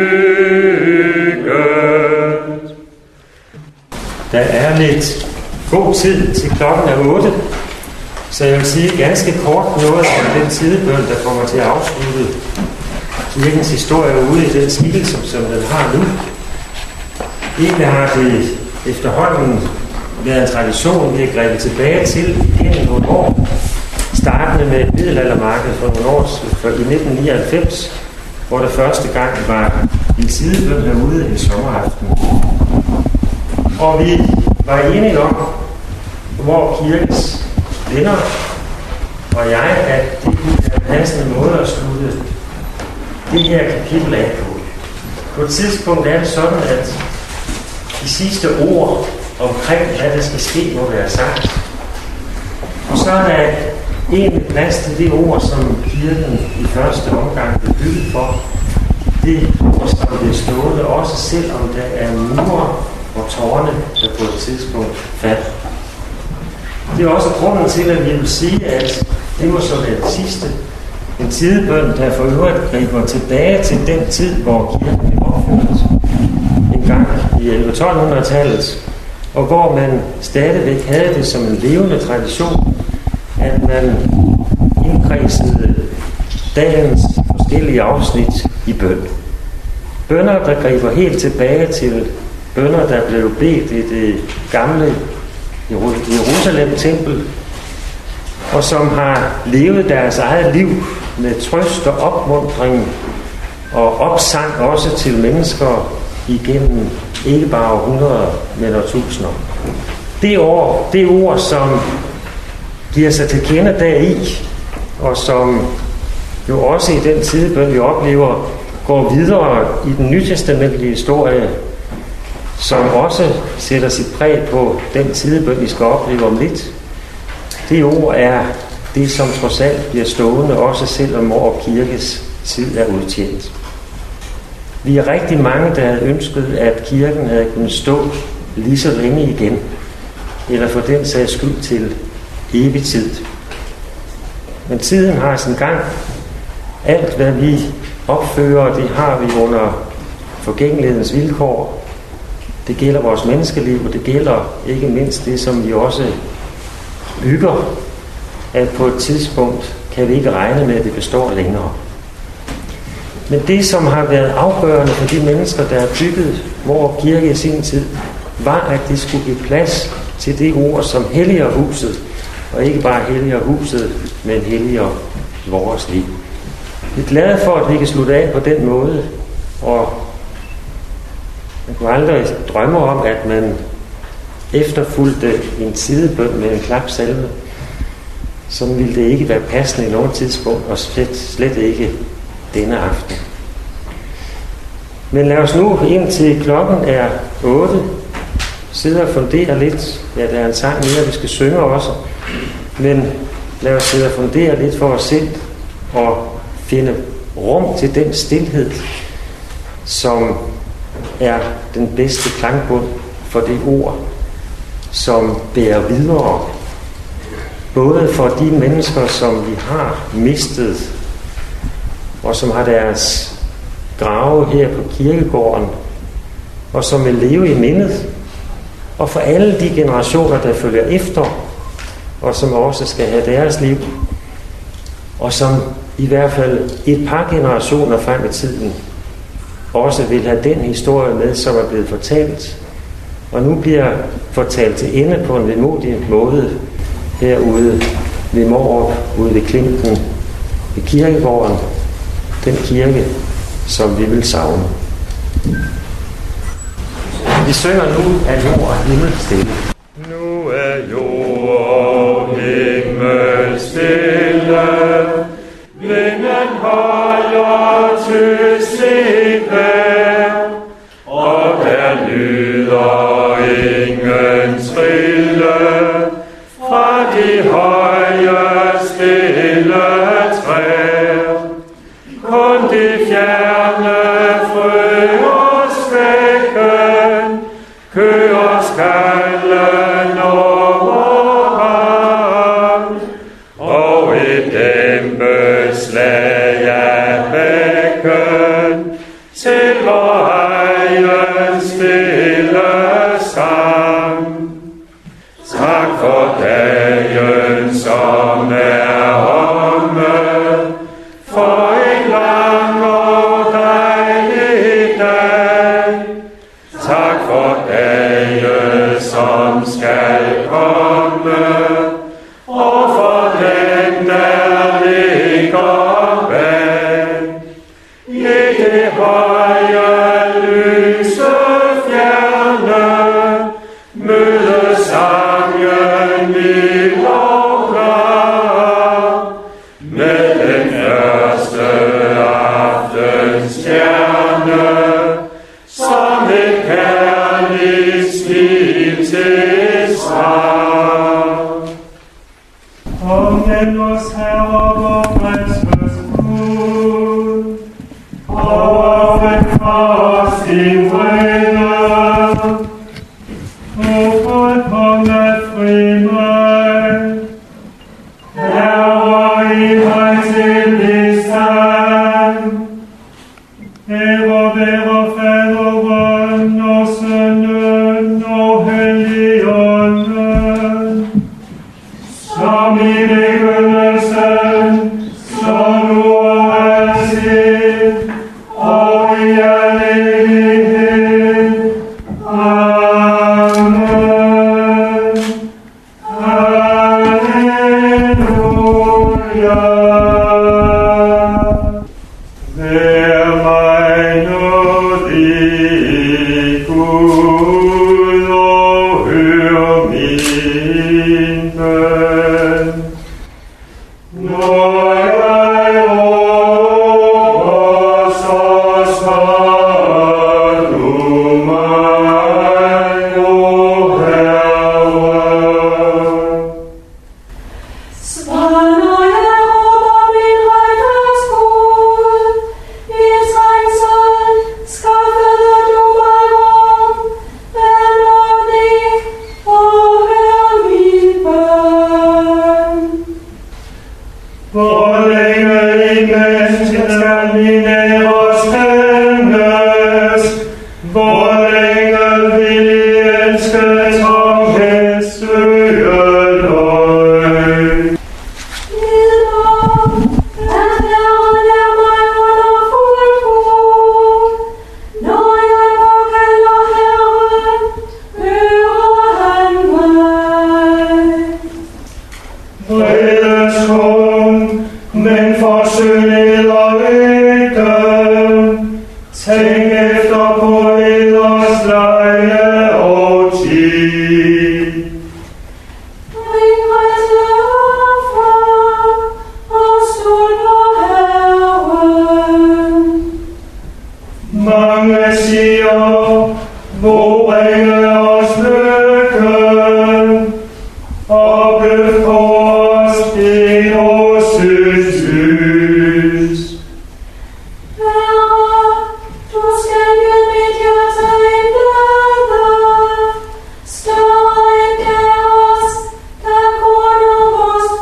bygget. Der er lidt god tid til klokken er 8, så jeg vil sige ganske kort noget om den tidebøn, der kommer til at afslutte kirkens historie ude i den skikkelse, som den har nu. Egentlig har det efterhånden været en tradition, vi har grebet tilbage til gennem nogle år, startende med et middelaldermarked for nogle år i 1999, hvor der første gang var en tidebøn herude en sommeraften. Og vi var enige om, hvor kirkens venner og jeg, at det kunne være en passende måde at slutte det her kapitel af på. På et tidspunkt er det sådan, at de sidste ord omkring, hvad der skal ske, må være sagt. Og så er der egentlig plads til det ord, som kirken i første omgang blev bygget for. Det ord, som bliver stående, også selvom der er mure og tårne, der på et tidspunkt falder. Det er også grunden til, at vi vil sige, at det må så være det sidste. En tidebøn, der for øvrigt griber tilbage til den tid, hvor kirken blev opført. En gang i 1100-1200-tallet, og hvor man stadigvæk havde det som en levende tradition, at man indkredsede dagens forskellige afsnit i bøn. Bønner, der griber helt tilbage til bønner, der blev bedt i det gamle Jerusalem-tempel, og som har levet deres eget liv med trøst og opmuntring og opsang også til mennesker igennem ikke bare århundreder, men årtusinder. Det ord, som giver sig til kende deri, og som jo også i den tidebøn, vi oplever, går videre i den nytestamentlige historie, som også sætter sit præg på den tidebøn, vi skal opleve om lidt. Det ord er det, som trods alt bliver stående, også selvom Mårup Kirkes tid er udtjent. Vi er rigtig mange, der havde ønsket, at kirken havde kunnet stå lige så længe igen, eller for den sags skyld til evig tid. Men tiden har sin gang. Alt, hvad vi opfører, det har vi under forgængelighedens vilkår. Det gælder vores menneskeliv, og det gælder ikke mindst det, som vi også bygger, at på et tidspunkt kan vi ikke regne med, at det består længere. Men det, som har været afgørende for de mennesker, der har bygget Mårup Kirke i sin tid, var, at de skulle give plads til det ord, som helliger huset, og ikke bare helliger huset, men helliger vores liv. Vi er glade for, at vi kan slutte af på den måde, og man kunne aldrig drømme om, at man efterfulgte en sidebøn med en klapsalve. Sådan ville det ikke være passende i noget tidspunkt, og slet ikke denne aften. Men lad os nu, indtil klokken er 8, sidde og fundere lidt. Ja, der er en sang mere, vi skal synge også. Men lad os sidde og fundere lidt for os selv, og finde rum til den stilhed, som er den bedste klangbund for det ord, som bærer videre. Både for de mennesker, som vi har mistet, og som har deres grave her på kirkegården, og som vil leve i mindet, og for alle de generationer, der følger efter, og som også skal have deres liv, og som i hvert fald et par generationer frem i tiden også vil have den historie med, som er blevet fortalt, og nu bliver fortalt til ende på en vemodig måde herude ved Mårup, ude ved Klinten, ved kirkegården, den kirke, som vi vil savne. Vi synger nu af jord og himmel stille. Nu er jord og himmel stille, vinden holder tyst sit vejr, og der lyder ingen trille fra de høje stille træer. Kun de fjerne frøårsbækken kører skallen over ham, og et dæmpet slag af bækken til vor egen stille sang. Tak for dagen, som er omme, for en lang og dejlig dag. Tak for dagen, som skal komme, og for den, der ligger bag. I det høje lyse fjerne møder sangen mild og klar, med den første aftenstjerne, som et kærligt smil til svar. Omvend os, Herre, vor frelsers Gud, og overvæk fra os din vrede, og frelkom at fri mig. Herre, i mig til bistand. Ære være Faderen og Sønnen og Helligånden, som i begyndelsen, så nu og altid, og i al evighed. Amen. Halleluja. Vær mig nådig, Gud, og hør min bøn. Når jeg råber, så svar du mig, o Herre. Svar, når jeg råber min højres Gud, i trængsel skaffede du mig rum. Vær nådig og hør min bøn. Hvor længe imens skal min ære stændes? Hvor længe vil I elske tomhed søge løg? Gid dog, at Herren er mig underfuld god. Når jeg påkalder Herren, hører han mig. Vredeskål, men forsyned og ikke. Tænk efter på eders leje og tid. Bring offer og stol på Herren. Mange siger, hvor bringe os lykken, og befå os i åsets lys. Herre, du skænkede mit hjerte en glæde, større end kaos, der grunder vores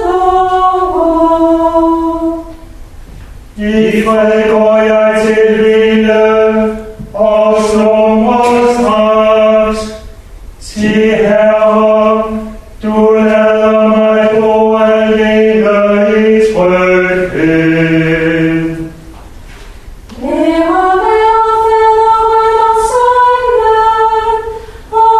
gløder. I fred går jeg til hvile, og slumrer straks. Ti Herre, du lader mig gå alene i tryghed. Ære være Faderen og Sønnen og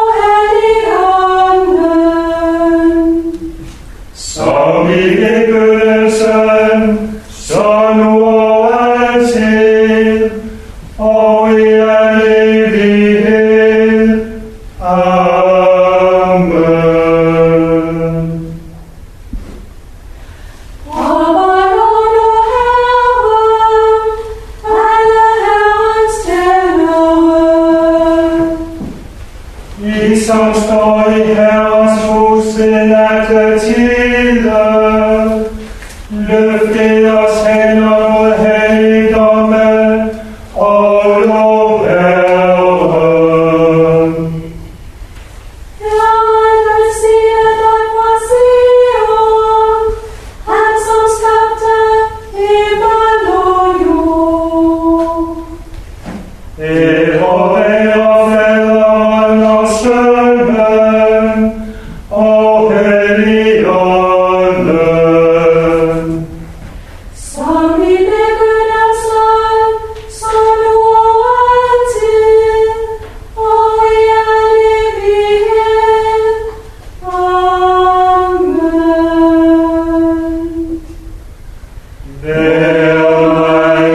Helligånden. Som i begyndelsen, så nu og altid, og i al evighed. Amen. Arbejder nu Herren, alle Herrens tjenere. I som står i Herrens hus til nattetider, løft eders hænder mod helligdommen og lov Herren. Herren velsigne dig fra Sion, han som skabte himmel og jord. Ære være Faderen og Sønnen og Helligånden. Som i begyndelsen, så nu og altid, og i al evighed. Amen. Vær mig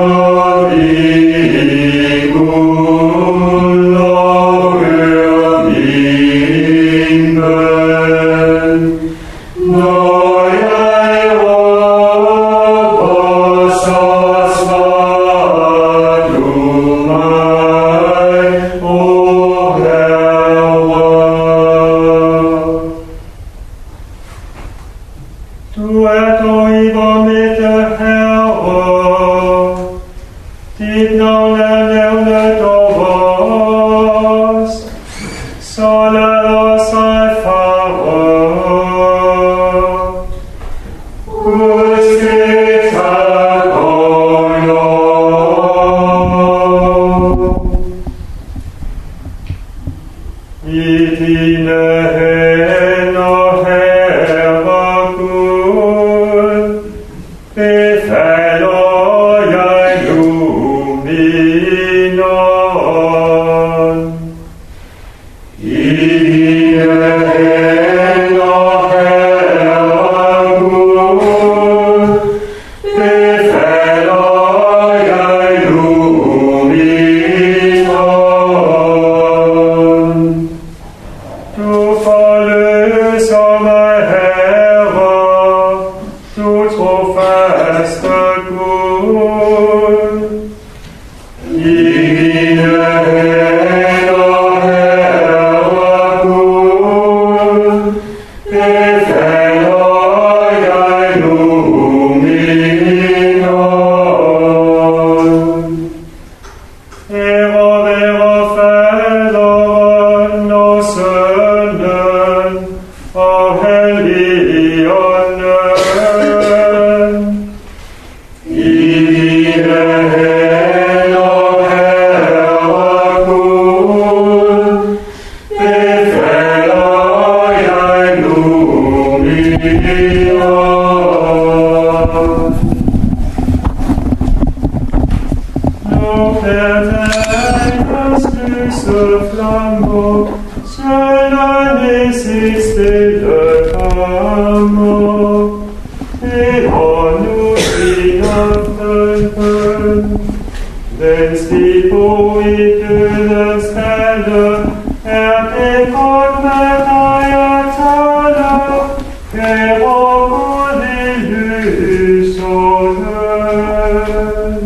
nådig, Gud, og hør min bøn. Når jeg råber, så svar du mig, o Herre. Du er dog i vor midte, Herre. Dit navn er nævnet over os. Så lad os erfare. Guds tak og lov. I dine hænder, Herre, Herre, du trofaste Gud. I dine hænder, Herre Gud, befalder jeg nu min ånd. Ære være Faderen og Sønnen og Helligånden. I dine hænder, Herre Gud, befalder jeg nu min ånd. Luk deres lyse flammer, sjælernes i stille kammer. Hør nu din aftenbøn, mens de bor i dødens kalde, er det godt med dig at tale. Kære Gud i lys og løn.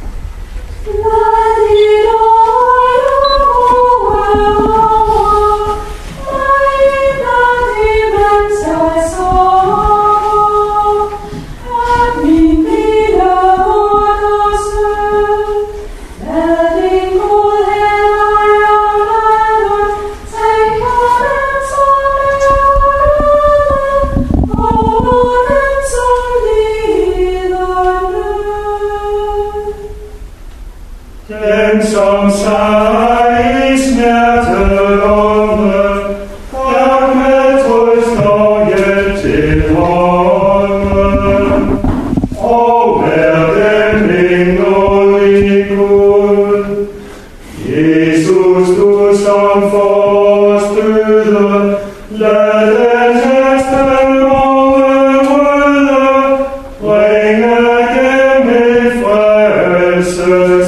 Den som sig i smertelomme, der med trøst og hjælp til hånden, og vær dem en nådig Gud. Jesus, du som for os døde, lad den teste mange røde, bringe dem et frelses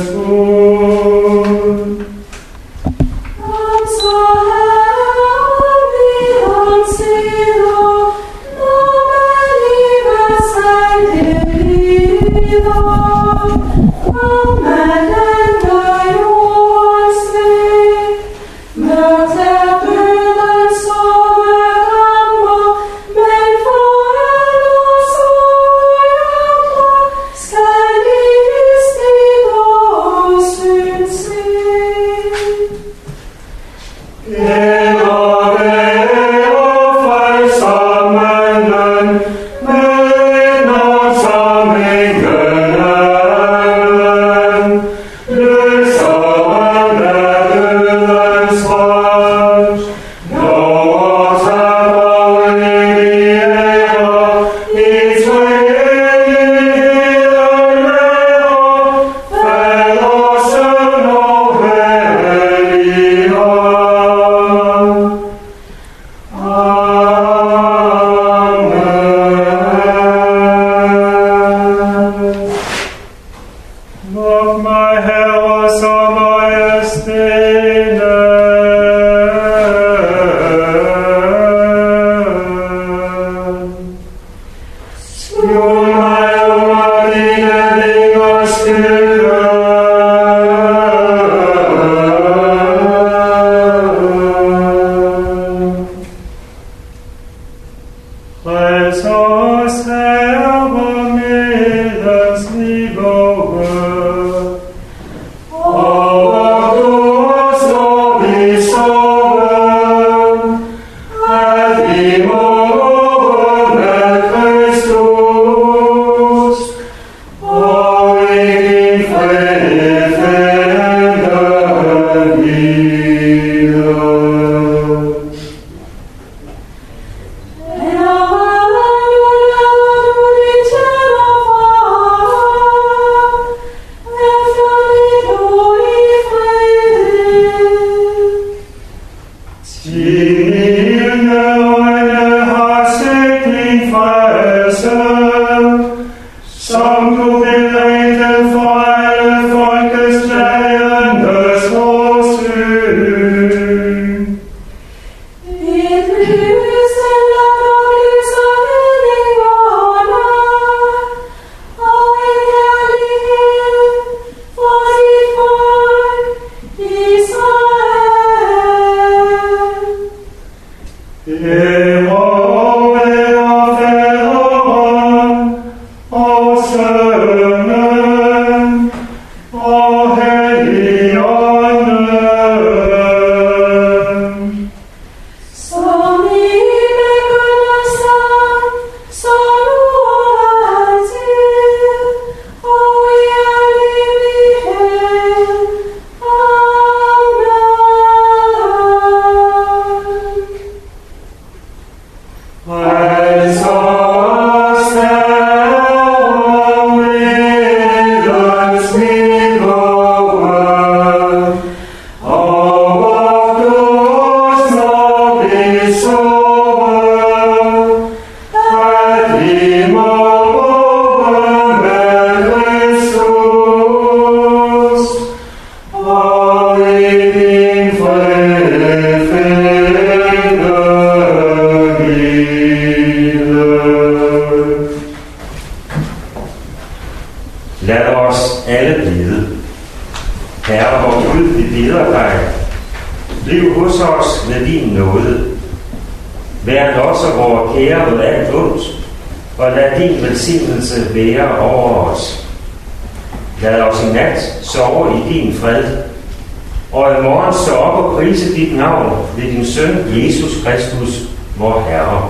Lad os alle bede. Herre, vor Gud, vi beder dig. Bliv hos os med din nåde. Værn os og vor kære mod alt ondt, og lad din velsignelse være over os. Lad os i nat sove i din fred, og i morgen stå op og prise dit navn ved din søn Jesus Kristus, vor Herre.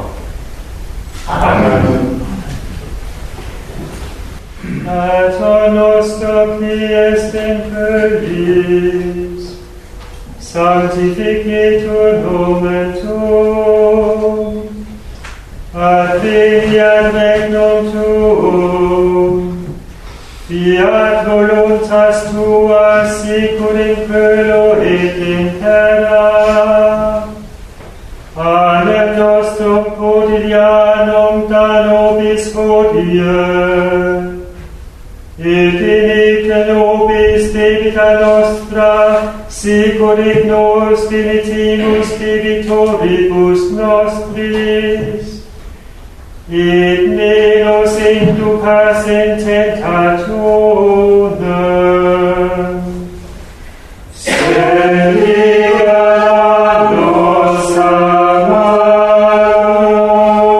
Amen. Pater noster qui est in coelis, sanctificetur nomen tuum, adveniat regnum tuum, fiat voluntas tua sicut in cielo et in terra. Panem nostrum quotidianum da nobis hodie, et dimitte nobis debita nostra, sicut et nos dimittimus debitoribus nostris, et ne nos inducas in tentationem, sed libera nos a malo.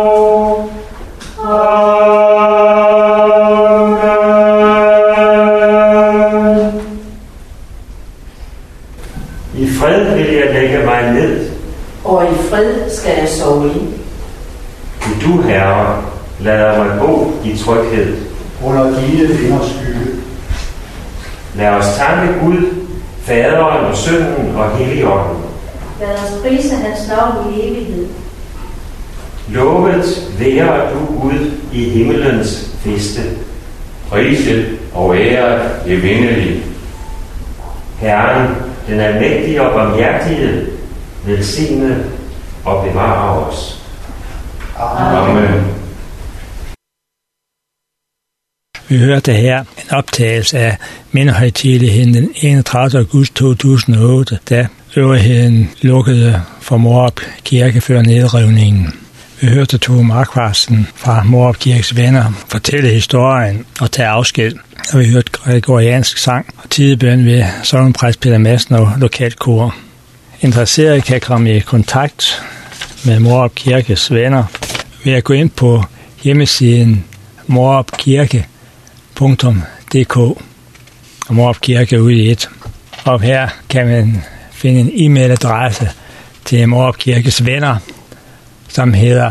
I fred vil jeg lægge mig ned, og i fred skal jeg sove ind. du, Herre, lader mig bo i tryghed. Under dine vingers skygge. Lad os tanke Gud, Faderen og Sønnen og Helligånden. Lad os prise hans navn i evighed. Lovet være du Gud i himmelens feste. Priset og æret evindelig. Herren, den almægtige og barmhjertige, velsigne og bevare os. Amen. Vi hørte her en optagelse af mindehøjtideligheden den 31. august 2008, da øvrigheden lukkede for Morup Kirke før nedrivningen. Vi hørte Tove Markvarsen fra Morup Kirkes venner fortælle historien og tage afsked. Og vi hørte gregoriansk sang og tidebøn ved sognepræst Peter Madsen og lokalkor. Interesserede kan komme i kontakt med Morup Kirkes venner ved at gå ind på hjemmesiden morupkirke.dk, og Morup Kirke ude i et. Og her kan man finde en e-mailadresse til Morup Kirkes venner, som hedder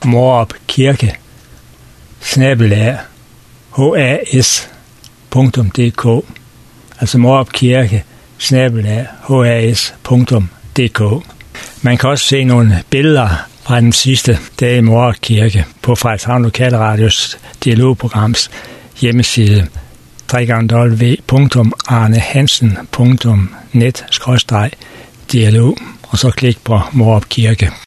morupkirke@has.dk, altså morupkirke@has.dk. Man kan også se nogle billeder fra den sidste dag i Morup Kirke på Frederikshavn Lokalradios dialogprograms hjemmeside www.arnehansen.net/dialog, og så klik på Morup Kirke.